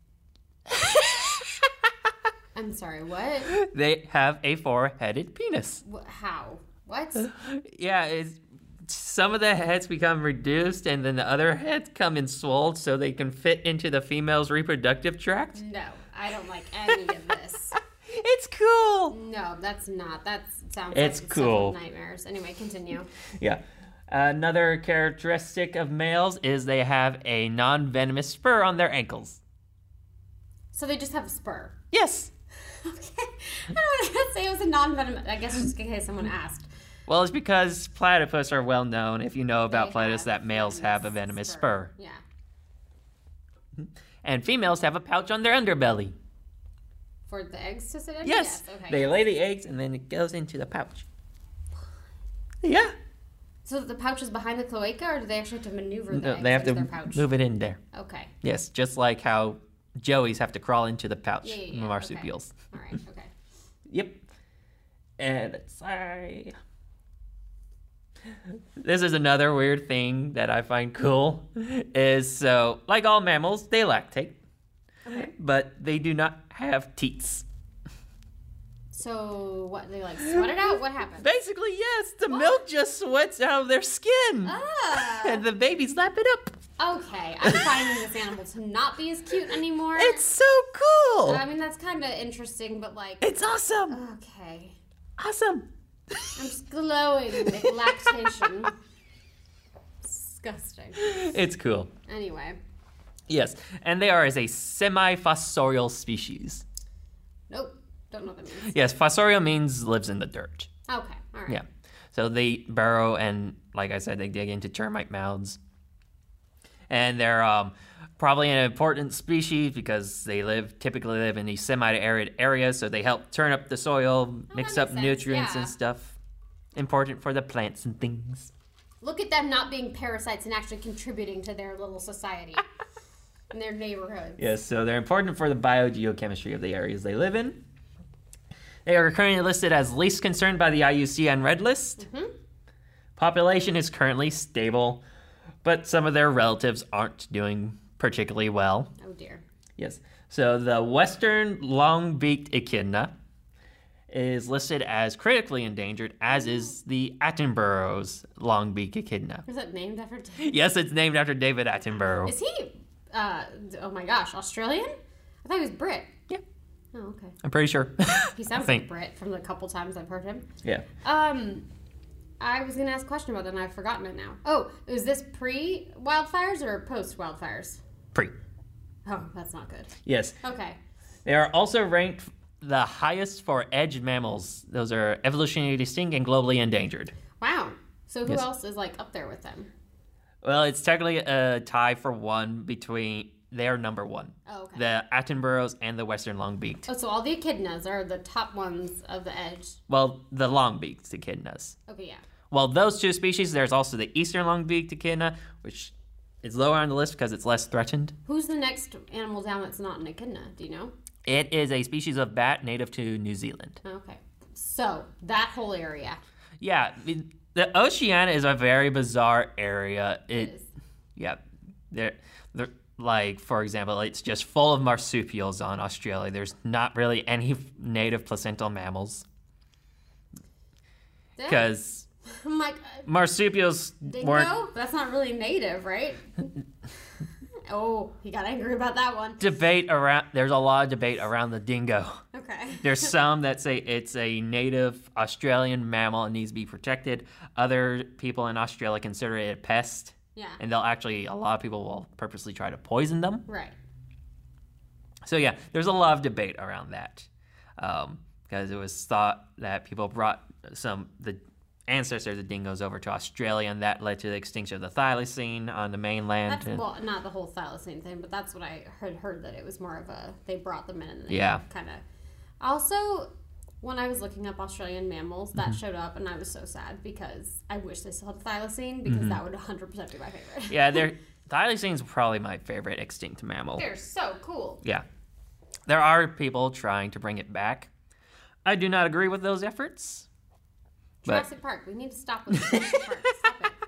Speaker 1: I'm sorry, what?
Speaker 2: They have a four-headed penis.
Speaker 1: Wh- How? What?
Speaker 2: Yeah, it's, some of the heads become reduced, and then the other heads come in swole so they can fit into the female's reproductive tract.
Speaker 1: No, I don't like any of this.
Speaker 2: It's cool.
Speaker 1: No, that's not. That sounds
Speaker 2: It's
Speaker 1: like
Speaker 2: cool.
Speaker 1: stuff of nightmares. Anyway, continue.
Speaker 2: Yeah. Another characteristic of males is they have a non-venomous spur on their ankles.
Speaker 1: So they just have a spur.
Speaker 2: Yes.
Speaker 1: Okay. I don't want to say it was a non-venomous. I guess just in case someone asked.
Speaker 2: Well, it's because platypus are well known, if you know about
Speaker 1: They
Speaker 2: platypus,
Speaker 1: have
Speaker 2: that males have a venomous spur.
Speaker 1: Yeah.
Speaker 2: And females have a pouch on their underbelly.
Speaker 1: For the eggs to sit in?
Speaker 2: Yes.
Speaker 1: Okay.
Speaker 2: They lay the eggs and then it goes into the pouch. Yeah.
Speaker 1: So the pouch is behind the cloaca, or do they actually have to maneuver the
Speaker 2: No,
Speaker 1: eggs
Speaker 2: they have
Speaker 1: into
Speaker 2: to
Speaker 1: their pouch?
Speaker 2: move it in there.
Speaker 1: Okay.
Speaker 2: Yes, just like how joeys have to crawl into the pouch.
Speaker 1: Yeah, yeah, yeah.
Speaker 2: Marsupials.
Speaker 1: Okay. All right. Okay.
Speaker 2: Yep. And sorry. This is another weird thing that I find cool. Is so, like all mammals, they lactate,
Speaker 1: Okay.
Speaker 2: but they do not have teats.
Speaker 1: So what? They like sweat it out? What happened?
Speaker 2: Basically, yes, the milk just sweats out of their skin,
Speaker 1: Ah.
Speaker 2: and the babies lap it up.
Speaker 1: Okay, I'm finding this animal to not be as cute anymore.
Speaker 2: It's so cool.
Speaker 1: I mean, that's kind of interesting, but like.
Speaker 2: It's awesome.
Speaker 1: Okay.
Speaker 2: Awesome.
Speaker 1: I'm just glowing with lactation. Disgusting.
Speaker 2: It's cool.
Speaker 1: Anyway.
Speaker 2: Yes, and they are as a semi-fossorial species.
Speaker 1: Nope. Don't know what that means.
Speaker 2: Yes, fossorial means lives in the dirt.
Speaker 1: Okay. All right.
Speaker 2: Yeah. So they burrow and, like I said, they dig into termite mounds. And they're um, probably an important species because they live typically live in these semi-arid areas, so they help turn up the soil, mix
Speaker 1: that
Speaker 2: up
Speaker 1: makes sense,
Speaker 2: nutrients
Speaker 1: yeah.
Speaker 2: and stuff. Important for the plants and things.
Speaker 1: Look at them not being parasites and actually contributing to their little society and their neighborhoods.
Speaker 2: Yes, so they're important for the biogeochemistry of the areas they live in. They are currently listed as least concerned by the I U C N Red List.
Speaker 1: Mm-hmm.
Speaker 2: Population is currently stable, but some of their relatives aren't doing particularly well.
Speaker 1: Oh dear.
Speaker 2: Yes. So the western long-beaked echidna is listed as critically endangered, as is the Attenborough's long-beaked echidna.
Speaker 1: Is that named after David?
Speaker 2: Yes, it's named after David Attenborough.
Speaker 1: Is he, uh, oh my gosh, Australian? I thought he was Brit.
Speaker 2: Yeah,
Speaker 1: Oh, okay.
Speaker 2: I'm pretty sure.
Speaker 1: He sounds
Speaker 2: think.
Speaker 1: like Brit from the couple times I've heard him.
Speaker 2: Yeah.
Speaker 1: Um, I was going to ask a question about it and I've forgotten it now. Oh, is this pre-wildfires or post-wildfires?
Speaker 2: Pre.
Speaker 1: Oh, that's not good.
Speaker 2: Yes.
Speaker 1: Okay.
Speaker 2: They are also ranked the highest for edged mammals. Those are evolutionarily distinct and globally endangered.
Speaker 1: Wow. So who
Speaker 2: Yes.
Speaker 1: else is like up there with them?
Speaker 2: Well, it's technically a tie for one between their number one.
Speaker 1: Oh, okay.
Speaker 2: The Attenboroughs and the western long-beaked.
Speaker 1: Oh, so all the echidnas are the top ones of the edge.
Speaker 2: Well, the long-beaked echidnas.
Speaker 1: Okay, yeah.
Speaker 2: Well, those two species, there's also the eastern long-beaked echidna, which is lower on the list because it's less threatened.
Speaker 1: Who's the next animal down that's not an echidna? Do you know?
Speaker 2: It is a species of bat native to New Zealand.
Speaker 1: Okay. So, that whole area.
Speaker 2: Yeah, I mean, the Oceania is a very bizarre area. It,
Speaker 1: is.
Speaker 2: yeah, they're, they're like, for example, it's just full of marsupials on Australia. There's not really any native placental mammals
Speaker 1: Yeah.
Speaker 2: because
Speaker 1: I'm like, uh,
Speaker 2: marsupials
Speaker 1: dingo?
Speaker 2: weren't.
Speaker 1: That's not really native, right? Oh, he got angry about that one.
Speaker 2: Debate around. There's a lot of debate around the dingo.
Speaker 1: Okay.
Speaker 2: There's some that say it's a native Australian mammal and needs to be protected. Other people in Australia consider it a pest,
Speaker 1: Yeah.
Speaker 2: and they'll actually, a lot of people will purposely try to poison them.
Speaker 1: Right.
Speaker 2: So yeah, there's a lot of debate around that, um, because it was thought that people brought some the ancestors of dingoes over to Australia, and that led to the extinction of the thylacine on the mainland.
Speaker 1: That's,
Speaker 2: And-
Speaker 1: well, not the whole thylacine thing, but that's what I had heard, that it was more of a, they brought them in and they
Speaker 2: Yeah.
Speaker 1: kind of. Also, when I was looking up Australian mammals, that
Speaker 2: Mm-hmm.
Speaker 1: showed up and I was so sad because I wish they still had thylacine because
Speaker 2: Mm-hmm.
Speaker 1: that would one hundred percent be my favorite.
Speaker 2: yeah, they're, thylacine's probably my favorite extinct mammal.
Speaker 1: They're so cool.
Speaker 2: Yeah. There are people trying to bring it back. I do not agree with those efforts. But
Speaker 1: Jurassic Park. We need to stop with Jurassic Park. Stop it.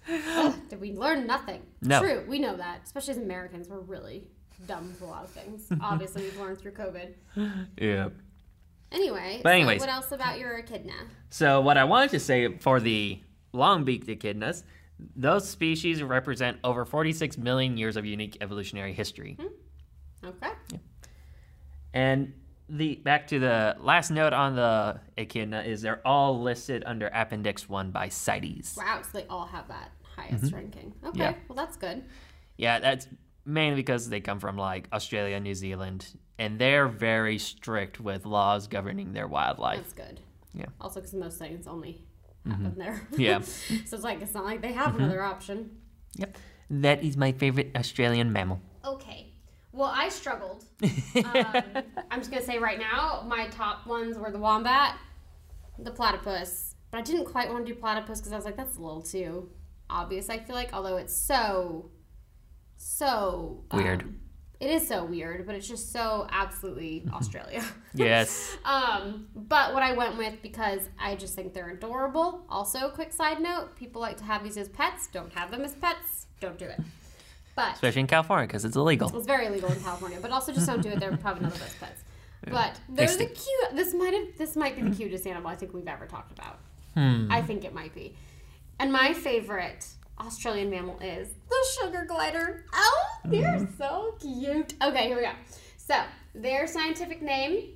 Speaker 1: Ugh, did we learn nothing?
Speaker 2: No.
Speaker 1: True, we know that. Especially as Americans, we're really dumb with a lot of things. Obviously, we've learned through COVID.
Speaker 2: Yeah.
Speaker 1: Anyway,
Speaker 2: But
Speaker 1: so
Speaker 2: anyways.
Speaker 1: what else about your echidna?
Speaker 2: So what I wanted to say for the long-beaked echidnas, those species represent over forty-six million years of unique evolutionary history.
Speaker 1: Hmm. Okay.
Speaker 2: And the back to the last note on the echidna is they're all listed under Appendix one by CITES.
Speaker 1: Wow, so they all have that highest ranking. Okay,
Speaker 2: Yeah.
Speaker 1: well that's good.
Speaker 2: Yeah, that's mainly because they come from like Australia, New Zealand, and they're very strict with laws governing their wildlife.
Speaker 1: That's good.
Speaker 2: Yeah.
Speaker 1: Also, because most things only happen there.
Speaker 2: Yeah.
Speaker 1: So it's like it's not like they have another option.
Speaker 2: Yep. That is my favorite Australian mammal.
Speaker 1: Okay. Well, I struggled. um, I'm just gonna say right now, my top ones were the wombat, the platypus, but I didn't quite want to do platypus because I was like, that's a little too obvious. I feel like, although it's so, so
Speaker 2: Weird.
Speaker 1: Um, it is so weird, but it's just so absolutely Australia.
Speaker 2: Yes.
Speaker 1: Um, but what I went with because I just think they're adorable. Also, quick side note: people like to have these as pets. Don't have them as pets. Don't do it. But
Speaker 2: Especially in California because it's illegal.
Speaker 1: it's very illegal in California. But also, just don't do it. They're probably not the best pets. But they're the
Speaker 2: stink.
Speaker 1: cute. This might have. This might be the cutest animal I think we've ever talked about.
Speaker 2: Hmm.
Speaker 1: I think it might be. And my favorite Australian mammal is the sugar glider. Oh, they're so cute. Okay, here we go. So, their scientific name,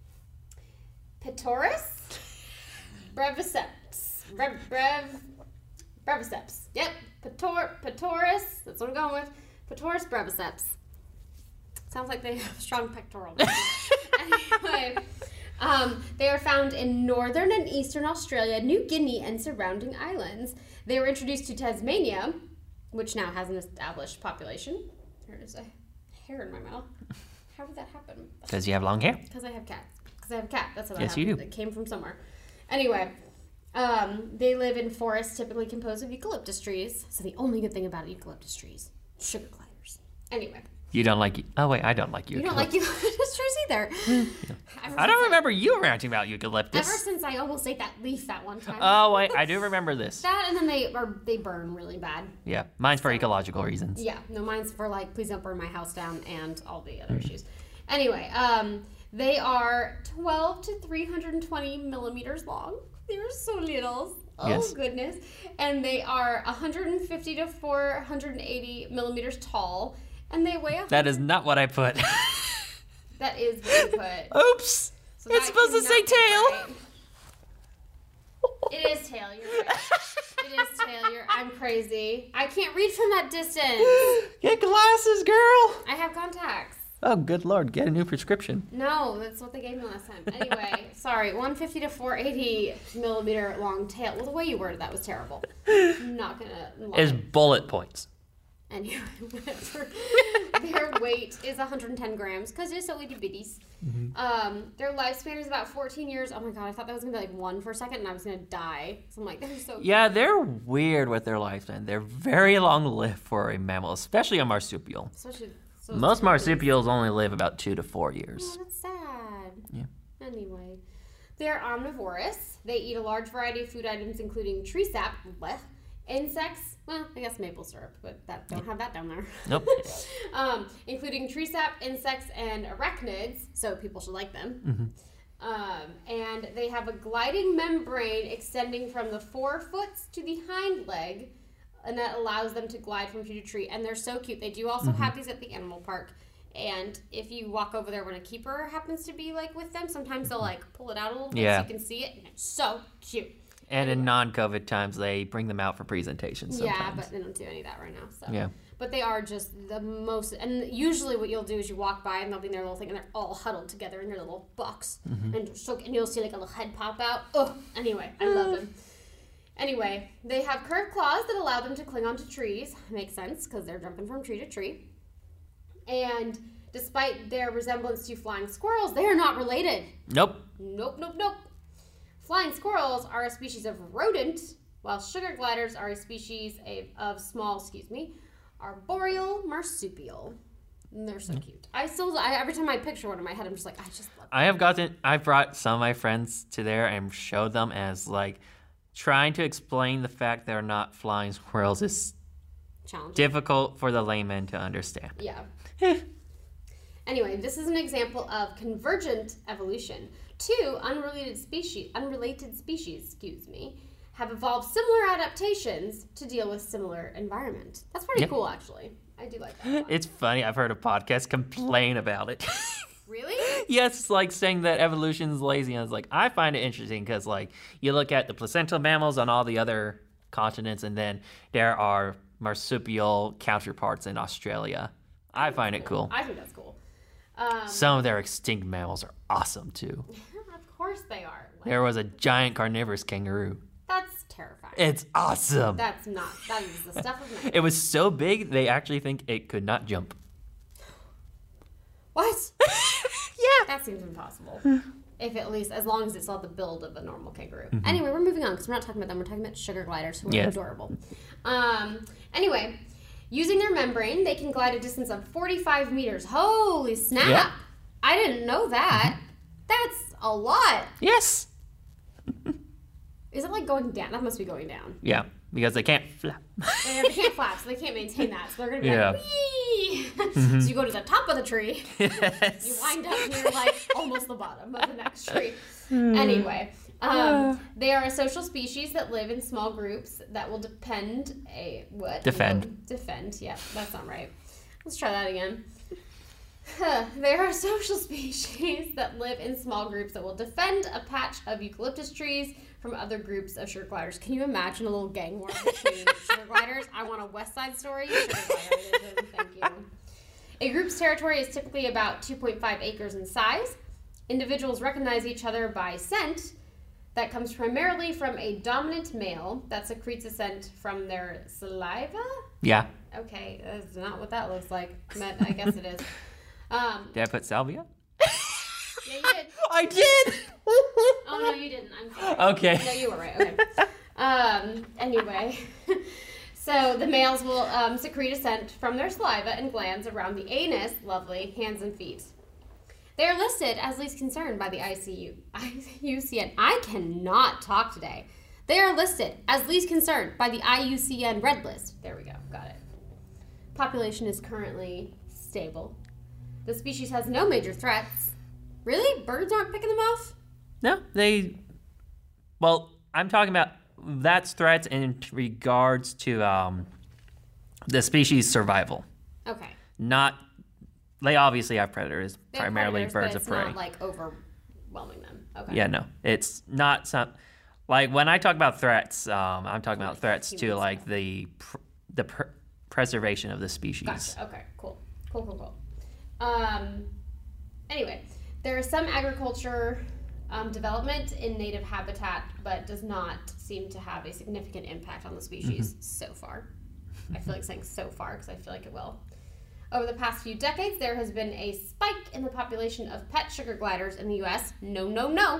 Speaker 1: Pitoris breviceps. Brev, brev, breviceps. Yep, Pitor, Pitoris. That's what I'm going with. Pitoris breviceps. Sounds like they have strong pectoral muscles. Anyway, um, they are found in northern and eastern Australia, New Guinea, and surrounding islands. They were introduced to Tasmania, which now has an established population. There's a hair in my mouth. How did that happen?
Speaker 2: Because you have long hair.
Speaker 1: Because I have cats. Because I have a cat. That's how that
Speaker 2: Yes,
Speaker 1: happened.
Speaker 2: you do.
Speaker 1: It came from somewhere. Anyway, um, they live in forests typically composed of eucalyptus trees. So the only good thing about eucalyptus trees, sugar gliders. Anyway.
Speaker 2: You don't like... Oh, wait, I don't like
Speaker 1: You
Speaker 2: eucalyptus.
Speaker 1: don't like eucalyptus trees either. Ever
Speaker 2: I don't
Speaker 1: since
Speaker 2: remember you ranting about
Speaker 1: Ever
Speaker 2: eucalyptus.
Speaker 1: since I almost ate that leaf that one time.
Speaker 2: Oh, wait, I do remember this.
Speaker 1: That and then they are they burn really bad.
Speaker 2: Yeah, mine's for ecological reasons.
Speaker 1: Yeah, no, mine's for like please don't burn my house down and all the other issues. Anyway, um, they are twelve to three hundred twenty millimeters long. They're so little. Oh
Speaker 2: Yes.
Speaker 1: goodness, and they are one hundred fifty to four hundred eighty millimeters tall, and they weigh a.
Speaker 2: That is not what I put.
Speaker 1: That is what you put.
Speaker 2: Oops.
Speaker 1: So
Speaker 2: It's
Speaker 1: that
Speaker 2: supposed to
Speaker 1: cannot
Speaker 2: say
Speaker 1: be
Speaker 2: tail.
Speaker 1: right. It is tail. You're right. It is tail. You're, I'm crazy. I can't read from that distance.
Speaker 2: Get glasses, girl.
Speaker 1: I have contacts.
Speaker 2: Oh, good lord. Get a new prescription.
Speaker 1: No, that's what they gave me last time. Anyway, sorry. one fifty to four eighty millimeter long tail. Well, the way you worded that was terrible. I'm not gonna lie.
Speaker 2: Is bullet points.
Speaker 1: Anyway, whatever. Their weight is one hundred ten grams because they're so itty bitties.
Speaker 2: Mm-hmm.
Speaker 1: Um, their lifespan is about fourteen years. Oh my god, I thought that was gonna be like one for a second and I was gonna die. So I'm like, they're so.
Speaker 2: Yeah, they're weird with their lifespan. They're very long lived for a mammal, especially a marsupial.
Speaker 1: Especially. So
Speaker 2: Most
Speaker 1: terrible.
Speaker 2: marsupials only live about two to four years.
Speaker 1: Oh, that's sad.
Speaker 2: Yeah.
Speaker 1: Anyway, they're omnivorous. They eat a large variety of food items, including tree sap, blech, insects. Well, I guess maple syrup, but that don't have that down there.
Speaker 2: Nope.
Speaker 1: um, including tree sap, insects, and arachnids. So people should like them.
Speaker 2: Mm-hmm.
Speaker 1: Um, and they have a gliding membrane extending from the forefoots to the hind leg, and that allows them to glide from tree to tree. And they're so cute. They do also
Speaker 2: Mm-hmm.
Speaker 1: have these at the animal park. And if you walk over there when a keeper happens to be like with them, sometimes they'll like pull it out a little bit
Speaker 2: Yeah.
Speaker 1: so you can see it. And it's so cute.
Speaker 2: And in non-COVID times, they bring them out for presentations sometimes.
Speaker 1: Yeah, but they don't do any of that right now. So.
Speaker 2: Yeah.
Speaker 1: But they are just the most, and usually what you'll do is you walk by and they'll be in their little thing and they're all huddled together in their little box.
Speaker 2: Mm-hmm.
Speaker 1: And so, and you'll see like a little head pop out. Oh, anyway, I love them. Anyway, they have curved claws that allow them to cling onto trees. Makes sense because they're jumping from tree to tree. And despite their resemblance to flying squirrels, they are not related.
Speaker 2: Nope.
Speaker 1: Nope, nope, nope. Flying squirrels are a species of rodent, while sugar gliders are a species of small, excuse me, arboreal marsupial. And they're so cute. I still, I, every time I picture one in my head, I'm just like, I just love them.
Speaker 2: I have gotten, I brought some of my friends to there and showed them as like trying to explain the fact they're not flying squirrels is
Speaker 1: Challenging.
Speaker 2: difficult for the layman to understand.
Speaker 1: Yeah. Anyway, this is an example of convergent evolution. Two unrelated species, unrelated species, excuse me, have evolved similar adaptations to deal with similar environment. That's pretty
Speaker 2: Yep.
Speaker 1: cool, actually. I do like that a lot.
Speaker 2: It's funny. I've heard a podcast complain about it.
Speaker 1: Really?
Speaker 2: Yes, it's like saying that evolution is lazy. And it's like, I find it interesting because, like, you look at the placental mammals on all the other continents, and then there are marsupial counterparts in Australia. I find it cool.
Speaker 1: I think that's cool. Um,
Speaker 2: Some of their extinct mammals are awesome, too.
Speaker 1: of course they are. Like,
Speaker 2: There was a giant carnivorous kangaroo.
Speaker 1: that's terrifying.
Speaker 2: It's awesome.
Speaker 1: That's not. That is the stuff of man.
Speaker 2: It was so big, they actually think it could not jump.
Speaker 1: What?
Speaker 2: Yeah.
Speaker 1: That seems impossible. If at least, as long as it's not the build of a normal kangaroo.
Speaker 2: Mm-hmm.
Speaker 1: Anyway, we're moving on because we're not talking about them. We're talking about sugar gliders who are
Speaker 2: Yes.
Speaker 1: adorable. Um, anyway, using their membrane, they can glide a distance of forty-five meters. Holy snap!
Speaker 2: Yep.
Speaker 1: I didn't know that. That's a lot.
Speaker 2: Yes.
Speaker 1: Is it like going down? That must be going down.
Speaker 2: Yeah, because they can't flap.
Speaker 1: They, they can't flap, so they can't maintain that. So they're going to be
Speaker 2: Yeah.
Speaker 1: like, wee! So you go to the top of the tree. You
Speaker 2: Yes.
Speaker 1: wind up near like almost the bottom of the next tree. Anyway, um, they are a social species that live in small groups that will depend a what?
Speaker 2: Defend.
Speaker 1: Defend. Yeah, that's not right. Let's try that again. They are a social species that live in small groups that will defend a patch of eucalyptus trees from other groups of sugar gliders. Can you imagine a little gang war between sugar gliders? I want a West Side Story. Sugar glider edition. Thank you. A group's territory is typically about two point five acres in size. Individuals recognize each other by scent that comes primarily from a dominant male that secretes a scent from their saliva.
Speaker 2: Yeah.
Speaker 1: Okay, that's not what that looks like, but I guess it is. Um,
Speaker 2: Did I put salvia?
Speaker 1: yeah, you did.
Speaker 2: I did.
Speaker 1: Oh no, you didn't. I'm sorry.
Speaker 2: Okay.
Speaker 1: No, you were right. Okay. Um, anyway, so the males will um, secrete a scent from their saliva and glands around the anus, lovely, hands and feet. They are listed as least concern by the I C U. I U C N. I cannot talk today. They are listed as least concern by the I U C N Red List. There we go. Got it. Population is currently stable. The species has no major threats. Really? Birds aren't picking them off?
Speaker 2: No, they. Well, I'm talking about that's threats in regards to um, the species survival.
Speaker 1: Okay.
Speaker 2: Not. They obviously have predators,
Speaker 1: They have
Speaker 2: primarily
Speaker 1: predators,
Speaker 2: birds
Speaker 1: but
Speaker 2: of
Speaker 1: it's
Speaker 2: prey.
Speaker 1: not like overwhelming them. Okay.
Speaker 2: Yeah, no, it's not some. Like when I talk about threats, um, I'm talking about
Speaker 1: Like
Speaker 2: threats to
Speaker 1: humans.
Speaker 2: like the pr- the pr- preservation of the species.
Speaker 1: Gotcha. Okay. Cool. Cool. Cool. Cool. Um. Anyway, there is some agriculture um, development in native habitat, but does not seem to have a significant impact on the species
Speaker 2: Mm-hmm.
Speaker 1: so far. I feel like saying so far because I feel like it will. Over the past few decades, there has been a spike in the population of pet sugar gliders in the U S. No, no, no.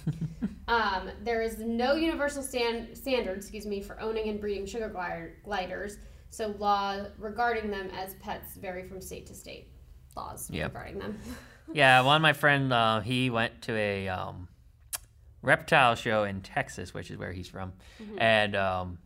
Speaker 1: um, there is no universal stand, standard, excuse me, for owning and breeding sugar glider, gliders. So law regarding them as pets vary from state to state. Laws
Speaker 2: Yep.
Speaker 1: regarding them.
Speaker 2: Yeah, one of my friend, uh, he went to a um, reptile show in Texas, which is where he's from,
Speaker 1: Mm-hmm.
Speaker 2: and um,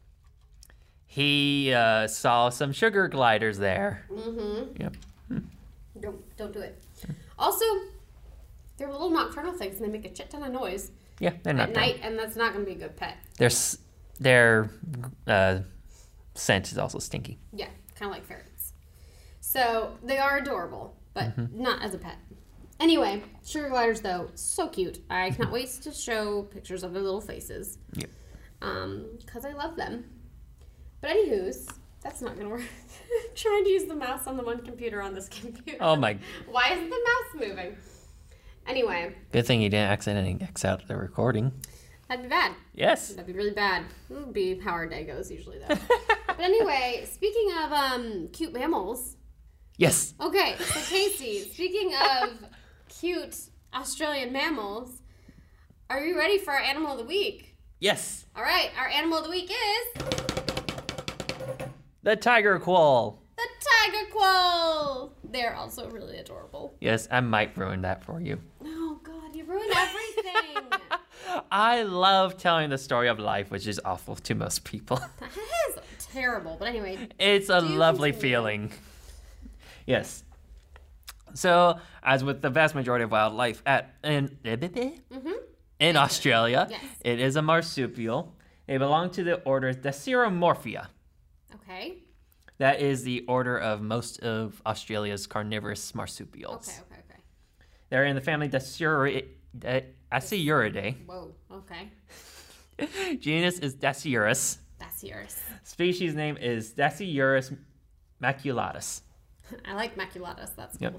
Speaker 2: he uh, saw some sugar gliders there.
Speaker 1: Mm-hmm.
Speaker 2: Yep.
Speaker 1: Don't don't do it. Also, they're little nocturnal things, and they make a shit ton of noise
Speaker 2: Yeah, they're not
Speaker 1: at
Speaker 2: bad.
Speaker 1: night, and that's not going to be a good pet.
Speaker 2: Their s- their uh, scent is also stinky.
Speaker 1: Yeah, kind of like ferrets. So they are adorable, but
Speaker 2: Mm-hmm.
Speaker 1: not as a pet. Anyway, sugar gliders though, so cute. I cannot wait to show pictures of their little faces.
Speaker 2: Yep.
Speaker 1: Um, because I love them. But anywho's, that's not gonna work. Trying to use the mouse on the one computer on this computer.
Speaker 2: Oh my!
Speaker 1: Why isn't the mouse moving? Anyway,
Speaker 2: Good thing you didn't accidentally X out the recording.
Speaker 1: that'd be bad.
Speaker 2: Yes.
Speaker 1: That'd be really bad. That would be how our day goes usually though. But anyway, speaking of um cute mammals.
Speaker 2: Yes.
Speaker 1: Okay, so Casey, speaking of cute Australian mammals, are you ready for our animal of the week?
Speaker 2: Yes.
Speaker 1: All right, our animal of the week is
Speaker 2: The tiger quoll.
Speaker 1: the tiger quoll. They're also really adorable.
Speaker 2: Yes, I might ruin that for you.
Speaker 1: Oh God, you ruined everything.
Speaker 2: I love telling the story of life, which is awful to most people.
Speaker 1: That is terrible. But anyway.
Speaker 2: It's a
Speaker 1: do
Speaker 2: lovely
Speaker 1: continue.
Speaker 2: feeling. Yes. So, as with the vast majority of wildlife at in,
Speaker 1: Mm-hmm.
Speaker 2: in Australia,
Speaker 1: Yes.
Speaker 2: it is a marsupial. They belong to the order Dasyuromorphia.
Speaker 1: Okay.
Speaker 2: That is the order of most of Australia's carnivorous marsupials.
Speaker 1: Okay, okay, okay.
Speaker 2: They're in the family Dasyuri- Da- Dasyuridae.
Speaker 1: Whoa, okay.
Speaker 2: Genus is Dasyurus.
Speaker 1: That's yours.
Speaker 2: Species name is Dasyurus maculatus.
Speaker 1: I like maculatus. That's cool.
Speaker 2: Yep.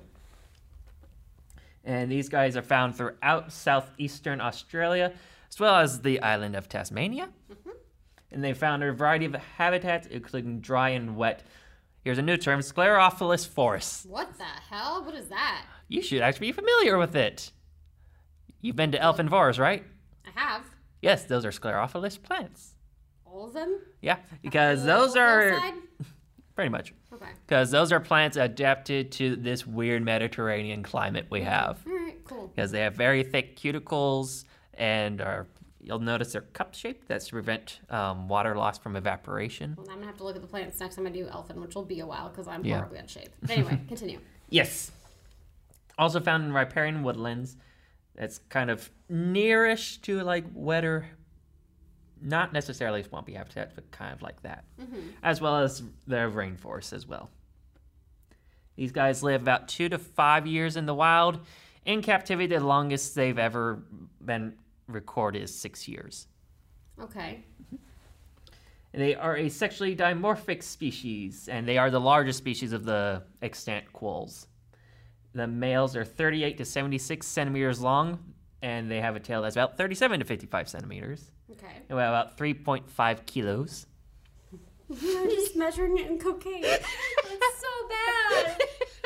Speaker 2: And these guys are found throughout southeastern Australia, as well as the island of Tasmania.
Speaker 1: Mm-hmm.
Speaker 2: And they found a variety of habitats, including dry and wet. Here's a new term, sclerophyllous forests.
Speaker 1: What the hell? What is that?
Speaker 2: You should actually be familiar with it. You've been to Elfin Forest, right?
Speaker 1: I have.
Speaker 2: Yes, those are sclerophyllous plants.
Speaker 1: All of them?
Speaker 2: Yeah, because
Speaker 1: Whole-
Speaker 2: those
Speaker 1: whole
Speaker 2: are
Speaker 1: hillside?
Speaker 2: pretty much.
Speaker 1: Okay.
Speaker 2: Because those are plants adapted to this weird Mediterranean climate we have.
Speaker 1: All right, cool.
Speaker 2: Because they have very thick cuticles and are, you'll notice they're cup shaped. That's to prevent um, water loss from evaporation.
Speaker 1: Well, I'm going to have to look at the plants next time I do Elfin, which will be a while because I'm
Speaker 2: Yeah.
Speaker 1: horribly out of shape. But anyway, continue.
Speaker 2: Yes. Also found in riparian woodlands. That's kind of nearish to like wetter, not necessarily swampy habitats, but kind of like that.
Speaker 1: Mm-hmm.
Speaker 2: As well as the rainforests as well. These guys live about two to five years in the wild. In captivity, the longest they've ever been recorded is six years.
Speaker 1: Okay.
Speaker 2: And they are a sexually dimorphic species, and they are the largest species of the extant quolls. The males are thirty-eight to seventy-six centimeters long, and they have a tail that's about thirty-seven to fifty-five centimeters.
Speaker 1: Okay.
Speaker 2: They weigh about three point five kilos.
Speaker 1: You're just measuring it in cocaine. That's so bad.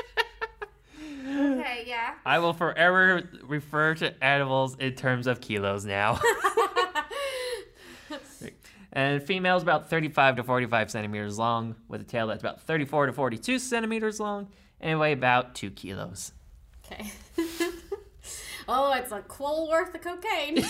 Speaker 1: Okay, yeah.
Speaker 2: I will forever refer to animals in terms of kilos now. And females about thirty-five to forty-five centimeters long, with a tail that's about thirty-four to forty-two centimeters long, and weigh about two kilos.
Speaker 1: Okay. Oh, it's a quoll worth of cocaine.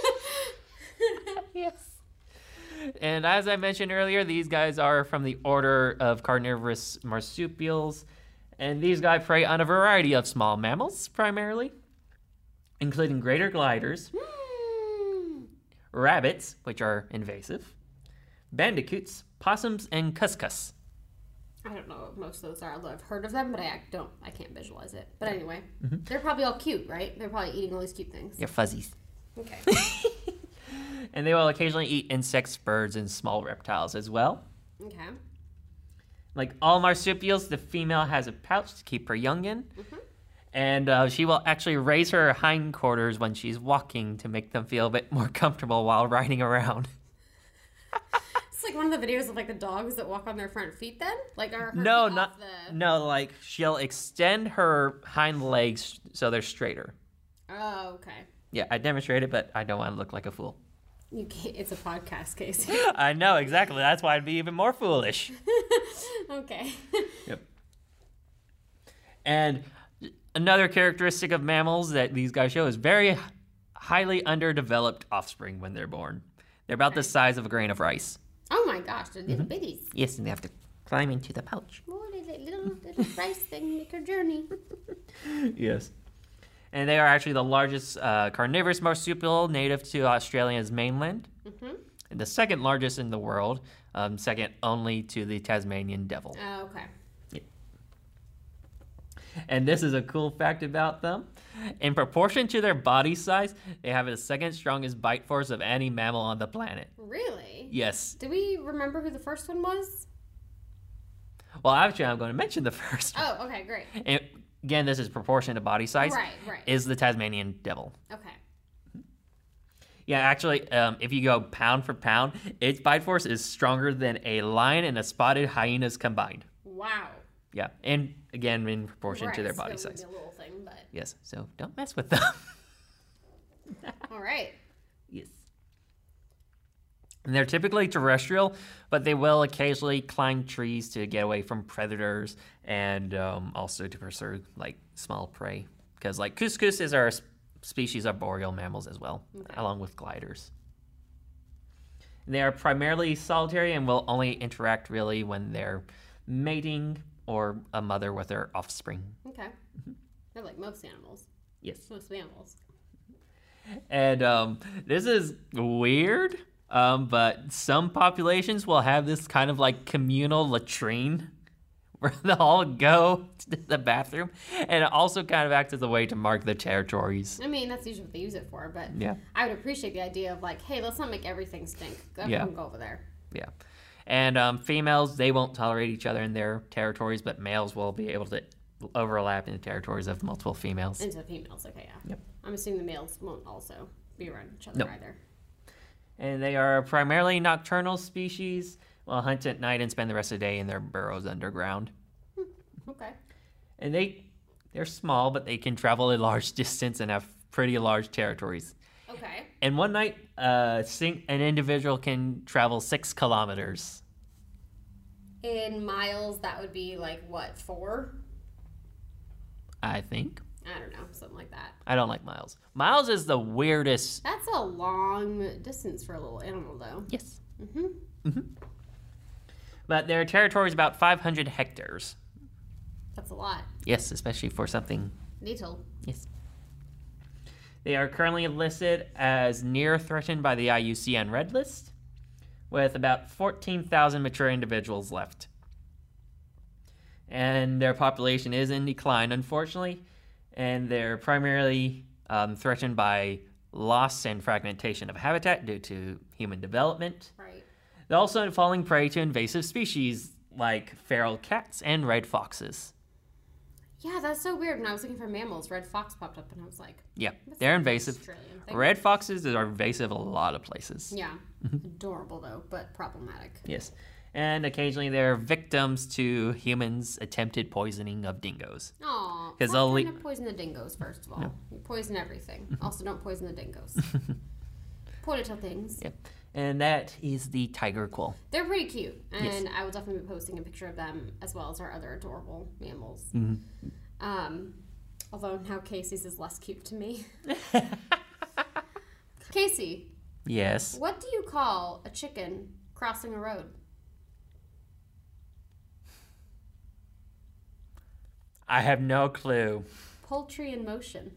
Speaker 2: Yes. And as I mentioned earlier, these guys are from the order of carnivorous marsupials. And these guys prey on a variety of small mammals, primarily, including greater gliders,
Speaker 1: Hmm.
Speaker 2: rabbits, which are invasive, bandicoots, possums, and cuscus.
Speaker 1: I don't know what most of those are, although I've heard of them, but I don't, I can't visualize it. But anyway, they're probably all cute, right? They're probably eating all these cute things.
Speaker 2: They're fuzzies.
Speaker 1: Okay.
Speaker 2: And they will occasionally eat insects, birds, and small reptiles as well.
Speaker 1: Okay.
Speaker 2: Like all marsupials, the female has a pouch to keep her young in.
Speaker 1: Mm-hmm.
Speaker 2: And uh, she will actually raise her hindquarters when she's walking to make them feel a bit more comfortable while riding around.
Speaker 1: It's like one of the videos of like the dogs that walk on their front feet then? Like are her
Speaker 2: No,
Speaker 1: feet
Speaker 2: not
Speaker 1: off the...
Speaker 2: no. Like she'll extend her hind legs so they're straighter.
Speaker 1: Oh, okay.
Speaker 2: Yeah, I demonstrated, but I don't want to look like a fool.
Speaker 1: You can't, it's a podcast, Casey.
Speaker 2: I know exactly. That's why I'd be even more foolish.
Speaker 1: Okay.
Speaker 2: Yep. And another characteristic of mammals that these guys show is very highly underdeveloped offspring when they're born. They're about the
Speaker 1: Okay.
Speaker 2: size of a grain of rice.
Speaker 1: Oh my gosh, they're little bitties.
Speaker 2: Yes, and they have to climb into the pouch.
Speaker 1: Oh, little, little, little rice thing make her journey.
Speaker 2: Yes. And they are actually the largest uh, carnivorous marsupial native to Australia's mainland.
Speaker 1: Mm-hmm.
Speaker 2: And the second largest in the world, um, second only to the Tasmanian devil.
Speaker 1: Oh, okay.
Speaker 2: And this is a cool fact about them. In proportion to their body size, they have the second strongest bite force of any mammal on the planet.
Speaker 1: Really?
Speaker 2: Yes.
Speaker 1: Do we remember who the first one was?
Speaker 2: Well, actually, I'm going to mention the first one.
Speaker 1: Oh, okay, great.
Speaker 2: And again, this is proportion to body size.
Speaker 1: Right, right.
Speaker 2: Is the Tasmanian devil.
Speaker 1: Okay.
Speaker 2: Yeah, actually, um, if you go pound for pound, its bite force is stronger than a lion and a spotted hyenas combined.
Speaker 1: Wow.
Speaker 2: Yeah, and again, in proportion
Speaker 1: right,
Speaker 2: to their
Speaker 1: so
Speaker 2: body
Speaker 1: that would
Speaker 2: size.
Speaker 1: be a little thing, but
Speaker 2: Yes, so don't mess with them.
Speaker 1: all right.
Speaker 2: Yes. And they're typically terrestrial, but they will occasionally climb trees to get away from predators and um, also to pursue like small prey. Because like cuscus is our s- species of boreal mammals as well,
Speaker 1: Okay.
Speaker 2: along with gliders. They are primarily solitary and will only interact really when they're mating or a mother with her offspring.
Speaker 1: Okay. They're like most animals.
Speaker 2: Yes.
Speaker 1: Most mammals.
Speaker 2: And um, this is weird, um, but some populations will have this kind of like communal latrine where they'll all go to the bathroom, and it also kind of acts as a way to mark their territories.
Speaker 1: I mean, that's usually what they use it for, but
Speaker 2: Yeah.
Speaker 1: I would appreciate the idea of like, hey, let's not make everything stink. Everyone
Speaker 2: Yeah.
Speaker 1: go over there.
Speaker 2: Yeah. And um, females, they won't tolerate each other in their territories, but males will be able to overlap in the territories of multiple females.
Speaker 1: Into the females, okay, yeah.
Speaker 2: Yep.
Speaker 1: I'm assuming the males won't also be around each other
Speaker 2: Nope.
Speaker 1: either.
Speaker 2: And they are primarily nocturnal species, will hunt at night and spend the rest of the day in their burrows underground.
Speaker 1: Okay.
Speaker 2: And they, they're small, but they can travel a large distance and have pretty large territories.
Speaker 1: Okay.
Speaker 2: And one night, uh, sing, an individual can travel six kilometers.
Speaker 1: In miles, that would be like what, four?
Speaker 2: I think.
Speaker 1: I don't know, something like that.
Speaker 2: I don't like miles. Miles is the weirdest.
Speaker 1: That's a long distance for a little animal, though.
Speaker 2: Yes.
Speaker 1: Mm-hmm.
Speaker 2: But their territory is about five hundred hectares.
Speaker 1: That's a lot.
Speaker 2: Yes, especially for something.
Speaker 1: Little.
Speaker 2: Yes. They are currently listed as near threatened by the I U C N Red List, with about fourteen thousand mature individuals left. And their population is in decline, unfortunately, and they're primarily um, threatened by loss and fragmentation of habitat due to human development.
Speaker 1: Right.
Speaker 2: They're also falling prey to invasive species like feral cats and red foxes.
Speaker 1: Yeah, that's so weird. When I was looking for mammals, red fox popped up, and I was like,
Speaker 2: Yeah,
Speaker 1: That's
Speaker 2: they're
Speaker 1: an
Speaker 2: invasive.
Speaker 1: Australian thing.
Speaker 2: Red foxes are invasive in a lot of places.
Speaker 1: yeah. Adorable, though, but problematic.
Speaker 2: Yes. And occasionally they're victims to humans' attempted poisoning of dingoes.
Speaker 1: Aw.
Speaker 2: 'Cause
Speaker 1: Stop
Speaker 2: they'll
Speaker 1: trying
Speaker 2: le-
Speaker 1: to poison the dingoes, first of all. You poison everything. Also, don't poison the dingoes. Ponytail things.
Speaker 2: Yep. And that is the tiger quoll.
Speaker 1: They're pretty cute, and
Speaker 2: Yes.
Speaker 1: I will definitely be posting a picture of them as well as our other adorable mammals.
Speaker 2: Mm-hmm.
Speaker 1: Um, although now Casey's is less cute to me. Casey,
Speaker 2: Yes.
Speaker 1: what do you call a chicken crossing a road?
Speaker 2: I have no clue.
Speaker 1: Poultry in motion.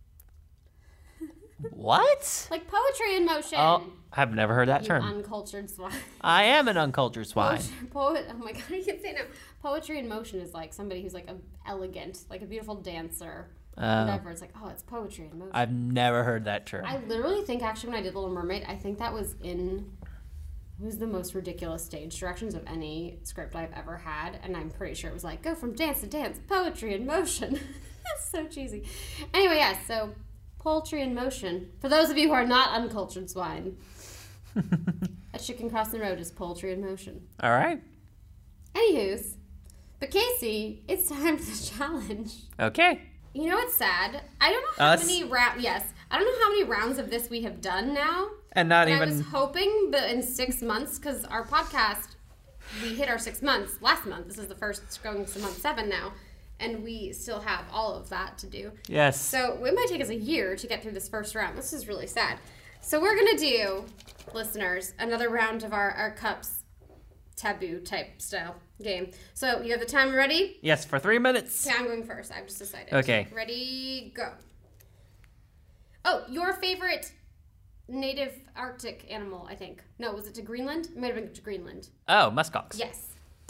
Speaker 2: What?
Speaker 1: Like poetry in motion.
Speaker 2: Oh, I've never heard that
Speaker 1: You
Speaker 2: term.
Speaker 1: uncultured swine.
Speaker 2: I am an uncultured swine.
Speaker 1: Poet, oh my god, I can't say it now. Poetry in motion is like somebody who's like a elegant, like a beautiful dancer.
Speaker 2: Oh.
Speaker 1: Whatever. It's like, oh, it's poetry in motion.
Speaker 2: I've never heard that term.
Speaker 1: I literally think actually when I did Little Mermaid, I think that was in it was the most ridiculous stage directions of any script I've ever had, and I'm pretty sure it was like go from dance to dance, poetry in motion. That's so cheesy. Anyway, yes, yeah, so poultry in motion. For those of you who are not uncultured swine, a chicken crossing the road is poultry in motion.
Speaker 2: All right.
Speaker 1: Anywho's, but Casey, it's time for the challenge.
Speaker 2: Okay.
Speaker 1: You know what's sad? I don't know how
Speaker 2: Us?
Speaker 1: many rounds. Yes, I don't know how many rounds of this we have done now.
Speaker 2: And not
Speaker 1: And I
Speaker 2: even.
Speaker 1: was hoping that in six months, because our podcast, we hit our six months last month. This is the first going to month seven now, and we still have all of that to do.
Speaker 2: Yes.
Speaker 1: So it might take us a year to get through this first round. This is really sad. So we're gonna do, listeners, another round of our, our cups taboo type style game. So you have the timer ready?
Speaker 2: Yes, for three minutes.
Speaker 1: Okay, I'm going first. I've just decided.
Speaker 2: Okay.
Speaker 1: Ready, go. Oh, your favorite native Arctic animal, I think. No, was it to Greenland? It might have been to Greenland.
Speaker 2: Oh, muskox.
Speaker 1: Yes.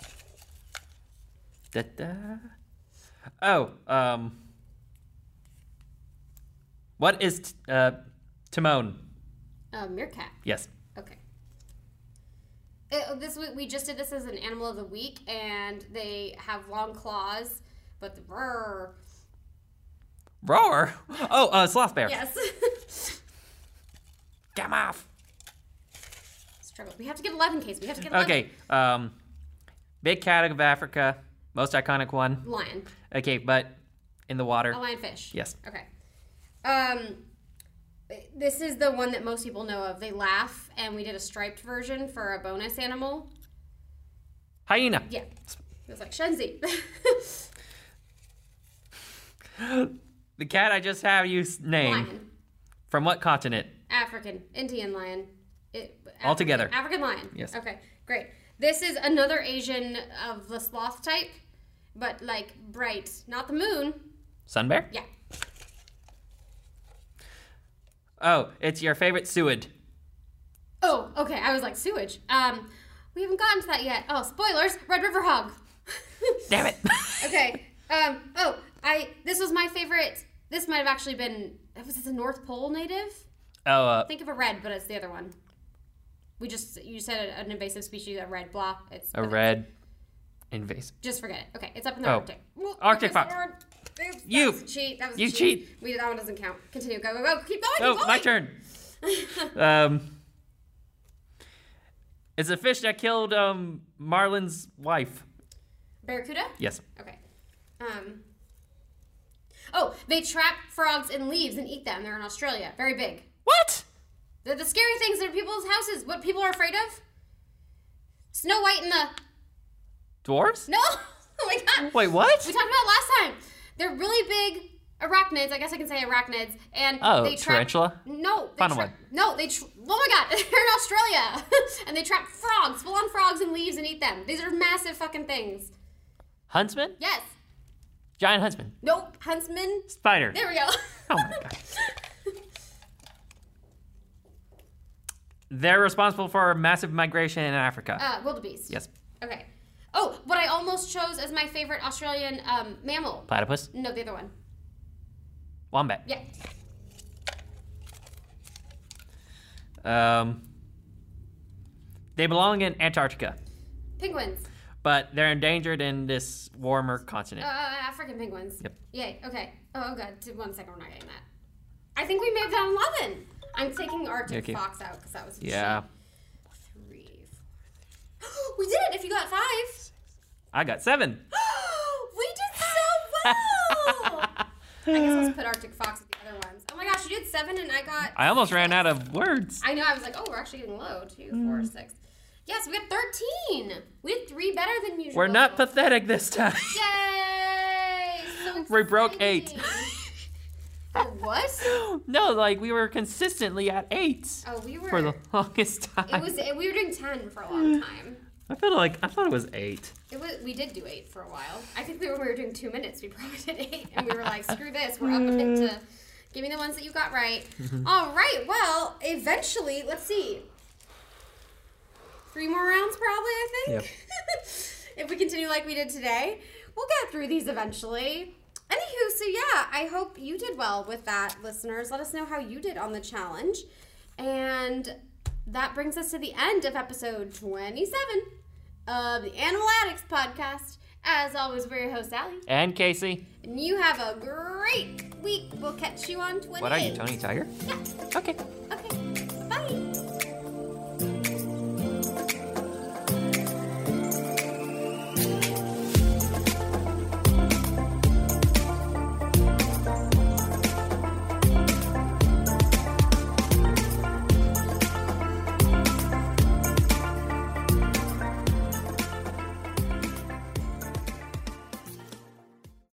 Speaker 2: Da-da. Oh, um. What is t- uh, Timon?
Speaker 1: Uh, meerkat.
Speaker 2: Yes.
Speaker 1: Okay. Uh, this we we just did this as an animal of the week, and they have long claws, but the brr.
Speaker 2: Roar? Oh, uh, sloth bear.
Speaker 1: Yes.
Speaker 2: Get 'em off.
Speaker 1: Struggle. We have to get eleven, Case. We have to get eleven.
Speaker 2: Okay, um, big cat of Africa, most iconic one.
Speaker 1: Lion.
Speaker 2: Okay, but in the water.
Speaker 1: A lionfish.
Speaker 2: Yes.
Speaker 1: Okay. Um, this is the one that most people know of. They laugh, and we did a striped version for a bonus animal.
Speaker 2: Hyena.
Speaker 1: Yeah. It was like Shenzi.
Speaker 2: The cat I just have you s- name.
Speaker 1: Lion.
Speaker 2: From what continent?
Speaker 1: African. Indian lion. It, African,
Speaker 2: All together.
Speaker 1: African lion.
Speaker 2: Yes.
Speaker 1: Okay, great. This is another Asian of the sloth type, but like bright. Not the moon.
Speaker 2: Sun bear?
Speaker 1: Yeah.
Speaker 2: Oh, it's your favorite suid.
Speaker 1: Oh, okay. I was like, sewage. Um, we haven't gotten to that yet. Oh, spoilers. Red River Hog.
Speaker 2: Damn it.
Speaker 1: Okay. Um, oh, I, this was my favorite. This might have actually been, was this a North Pole native?
Speaker 2: Oh, uh,
Speaker 1: Think of a red, but it's the other one. We just, you said an invasive species, a red, blah. It's
Speaker 2: a red invasive.
Speaker 1: Just forget it. Okay, it's up in the
Speaker 2: Oh.
Speaker 1: Arctic. Well,
Speaker 2: Arctic
Speaker 1: that was
Speaker 2: fox.
Speaker 1: the word. Oops,
Speaker 2: You.
Speaker 1: That was a cheat. That was a
Speaker 2: You
Speaker 1: cheat.
Speaker 2: cheat.
Speaker 1: We, that one doesn't count. Continue. Go, go, go. Keep going.
Speaker 2: Oh,
Speaker 1: keep going.
Speaker 2: my turn. um, it's a fish that killed um Marlin's wife.
Speaker 1: Barracuda?
Speaker 2: Yes.
Speaker 1: Okay. Um. Oh, they trap frogs in leaves and eat them. They're in Australia. Very big.
Speaker 2: What?
Speaker 1: They're the scary things that are people's houses. What people are afraid of? Snow White and the...
Speaker 2: Dwarves?
Speaker 1: No! Oh my god.
Speaker 2: Wait, what?
Speaker 1: We talked about it last time. They're really big arachnids. I guess I can say arachnids. And
Speaker 2: Oh,
Speaker 1: they trap...
Speaker 2: tarantula?
Speaker 1: No. They
Speaker 2: Final
Speaker 1: tra-
Speaker 2: one.
Speaker 1: No, they... Tra- oh my god. They're in Australia. And they trap frogs, full-on frogs in leaves and eat them. These are massive fucking things.
Speaker 2: Huntsman?
Speaker 1: Yes.
Speaker 2: Giant huntsman.
Speaker 1: Nope. Huntsman.
Speaker 2: Spider.
Speaker 1: There we go.
Speaker 2: Oh my god. They're responsible for massive migration in Africa.
Speaker 1: Uh, wildebeest.
Speaker 2: Yes.
Speaker 1: Okay. Oh, what I almost chose as my favorite Australian um, mammal.
Speaker 2: Platypus?
Speaker 1: No, the other one.
Speaker 2: Wombat.
Speaker 1: Yeah.
Speaker 2: Um, they belong in Antarctica,
Speaker 1: Penguins.
Speaker 2: but they're endangered in this warmer continent.
Speaker 1: Uh, African penguins.
Speaker 2: Yep.
Speaker 1: Yay. Okay. Oh, God. One second. We're not getting that. I think we may have done eleven. I'm taking Arctic
Speaker 2: Okay.
Speaker 1: Fox out because that was a
Speaker 2: Yeah.
Speaker 1: cheat. Three, four. We did it. If you got five.
Speaker 2: I got seven.
Speaker 1: We did so well. I guess let's put Arctic Fox with the other ones. Oh my gosh, you did seven and I got...
Speaker 2: I almost ran out of words.
Speaker 1: I know, I was like, oh, we're actually getting low. Two, four, six. Yes, we got thirteen. We did three better than usual.
Speaker 2: We're not pathetic this time.
Speaker 1: Yay! So
Speaker 2: We broke
Speaker 1: exciting.
Speaker 2: eight.
Speaker 1: Oh, what?
Speaker 2: No, like we were consistently at eight
Speaker 1: Oh, we were...
Speaker 2: for the longest time.
Speaker 1: It was. We were doing ten for a long time.
Speaker 2: I feel like I thought it was eight.
Speaker 1: It was. We did do eight for a while. I think we were, we were doing two minutes. We probably did eight, and we were like, "Screw this! We're up a bit to give me the ones that you got right." All right. Well, eventually, let's see. Three more rounds, probably. I think. If we continue like we did today, we'll get through these eventually. Anywho, so yeah, I hope you did well with that, listeners. Let us know how you did on the challenge. And that brings us to the end of episode twenty-seven of the Animal Addicts podcast. As always, we're your host, Allie.
Speaker 2: And Casey.
Speaker 1: And you have a great week. We'll catch you on twenty-eight.
Speaker 2: What are you, Tony Tiger?
Speaker 1: Yeah.
Speaker 2: Okay.
Speaker 1: Okay.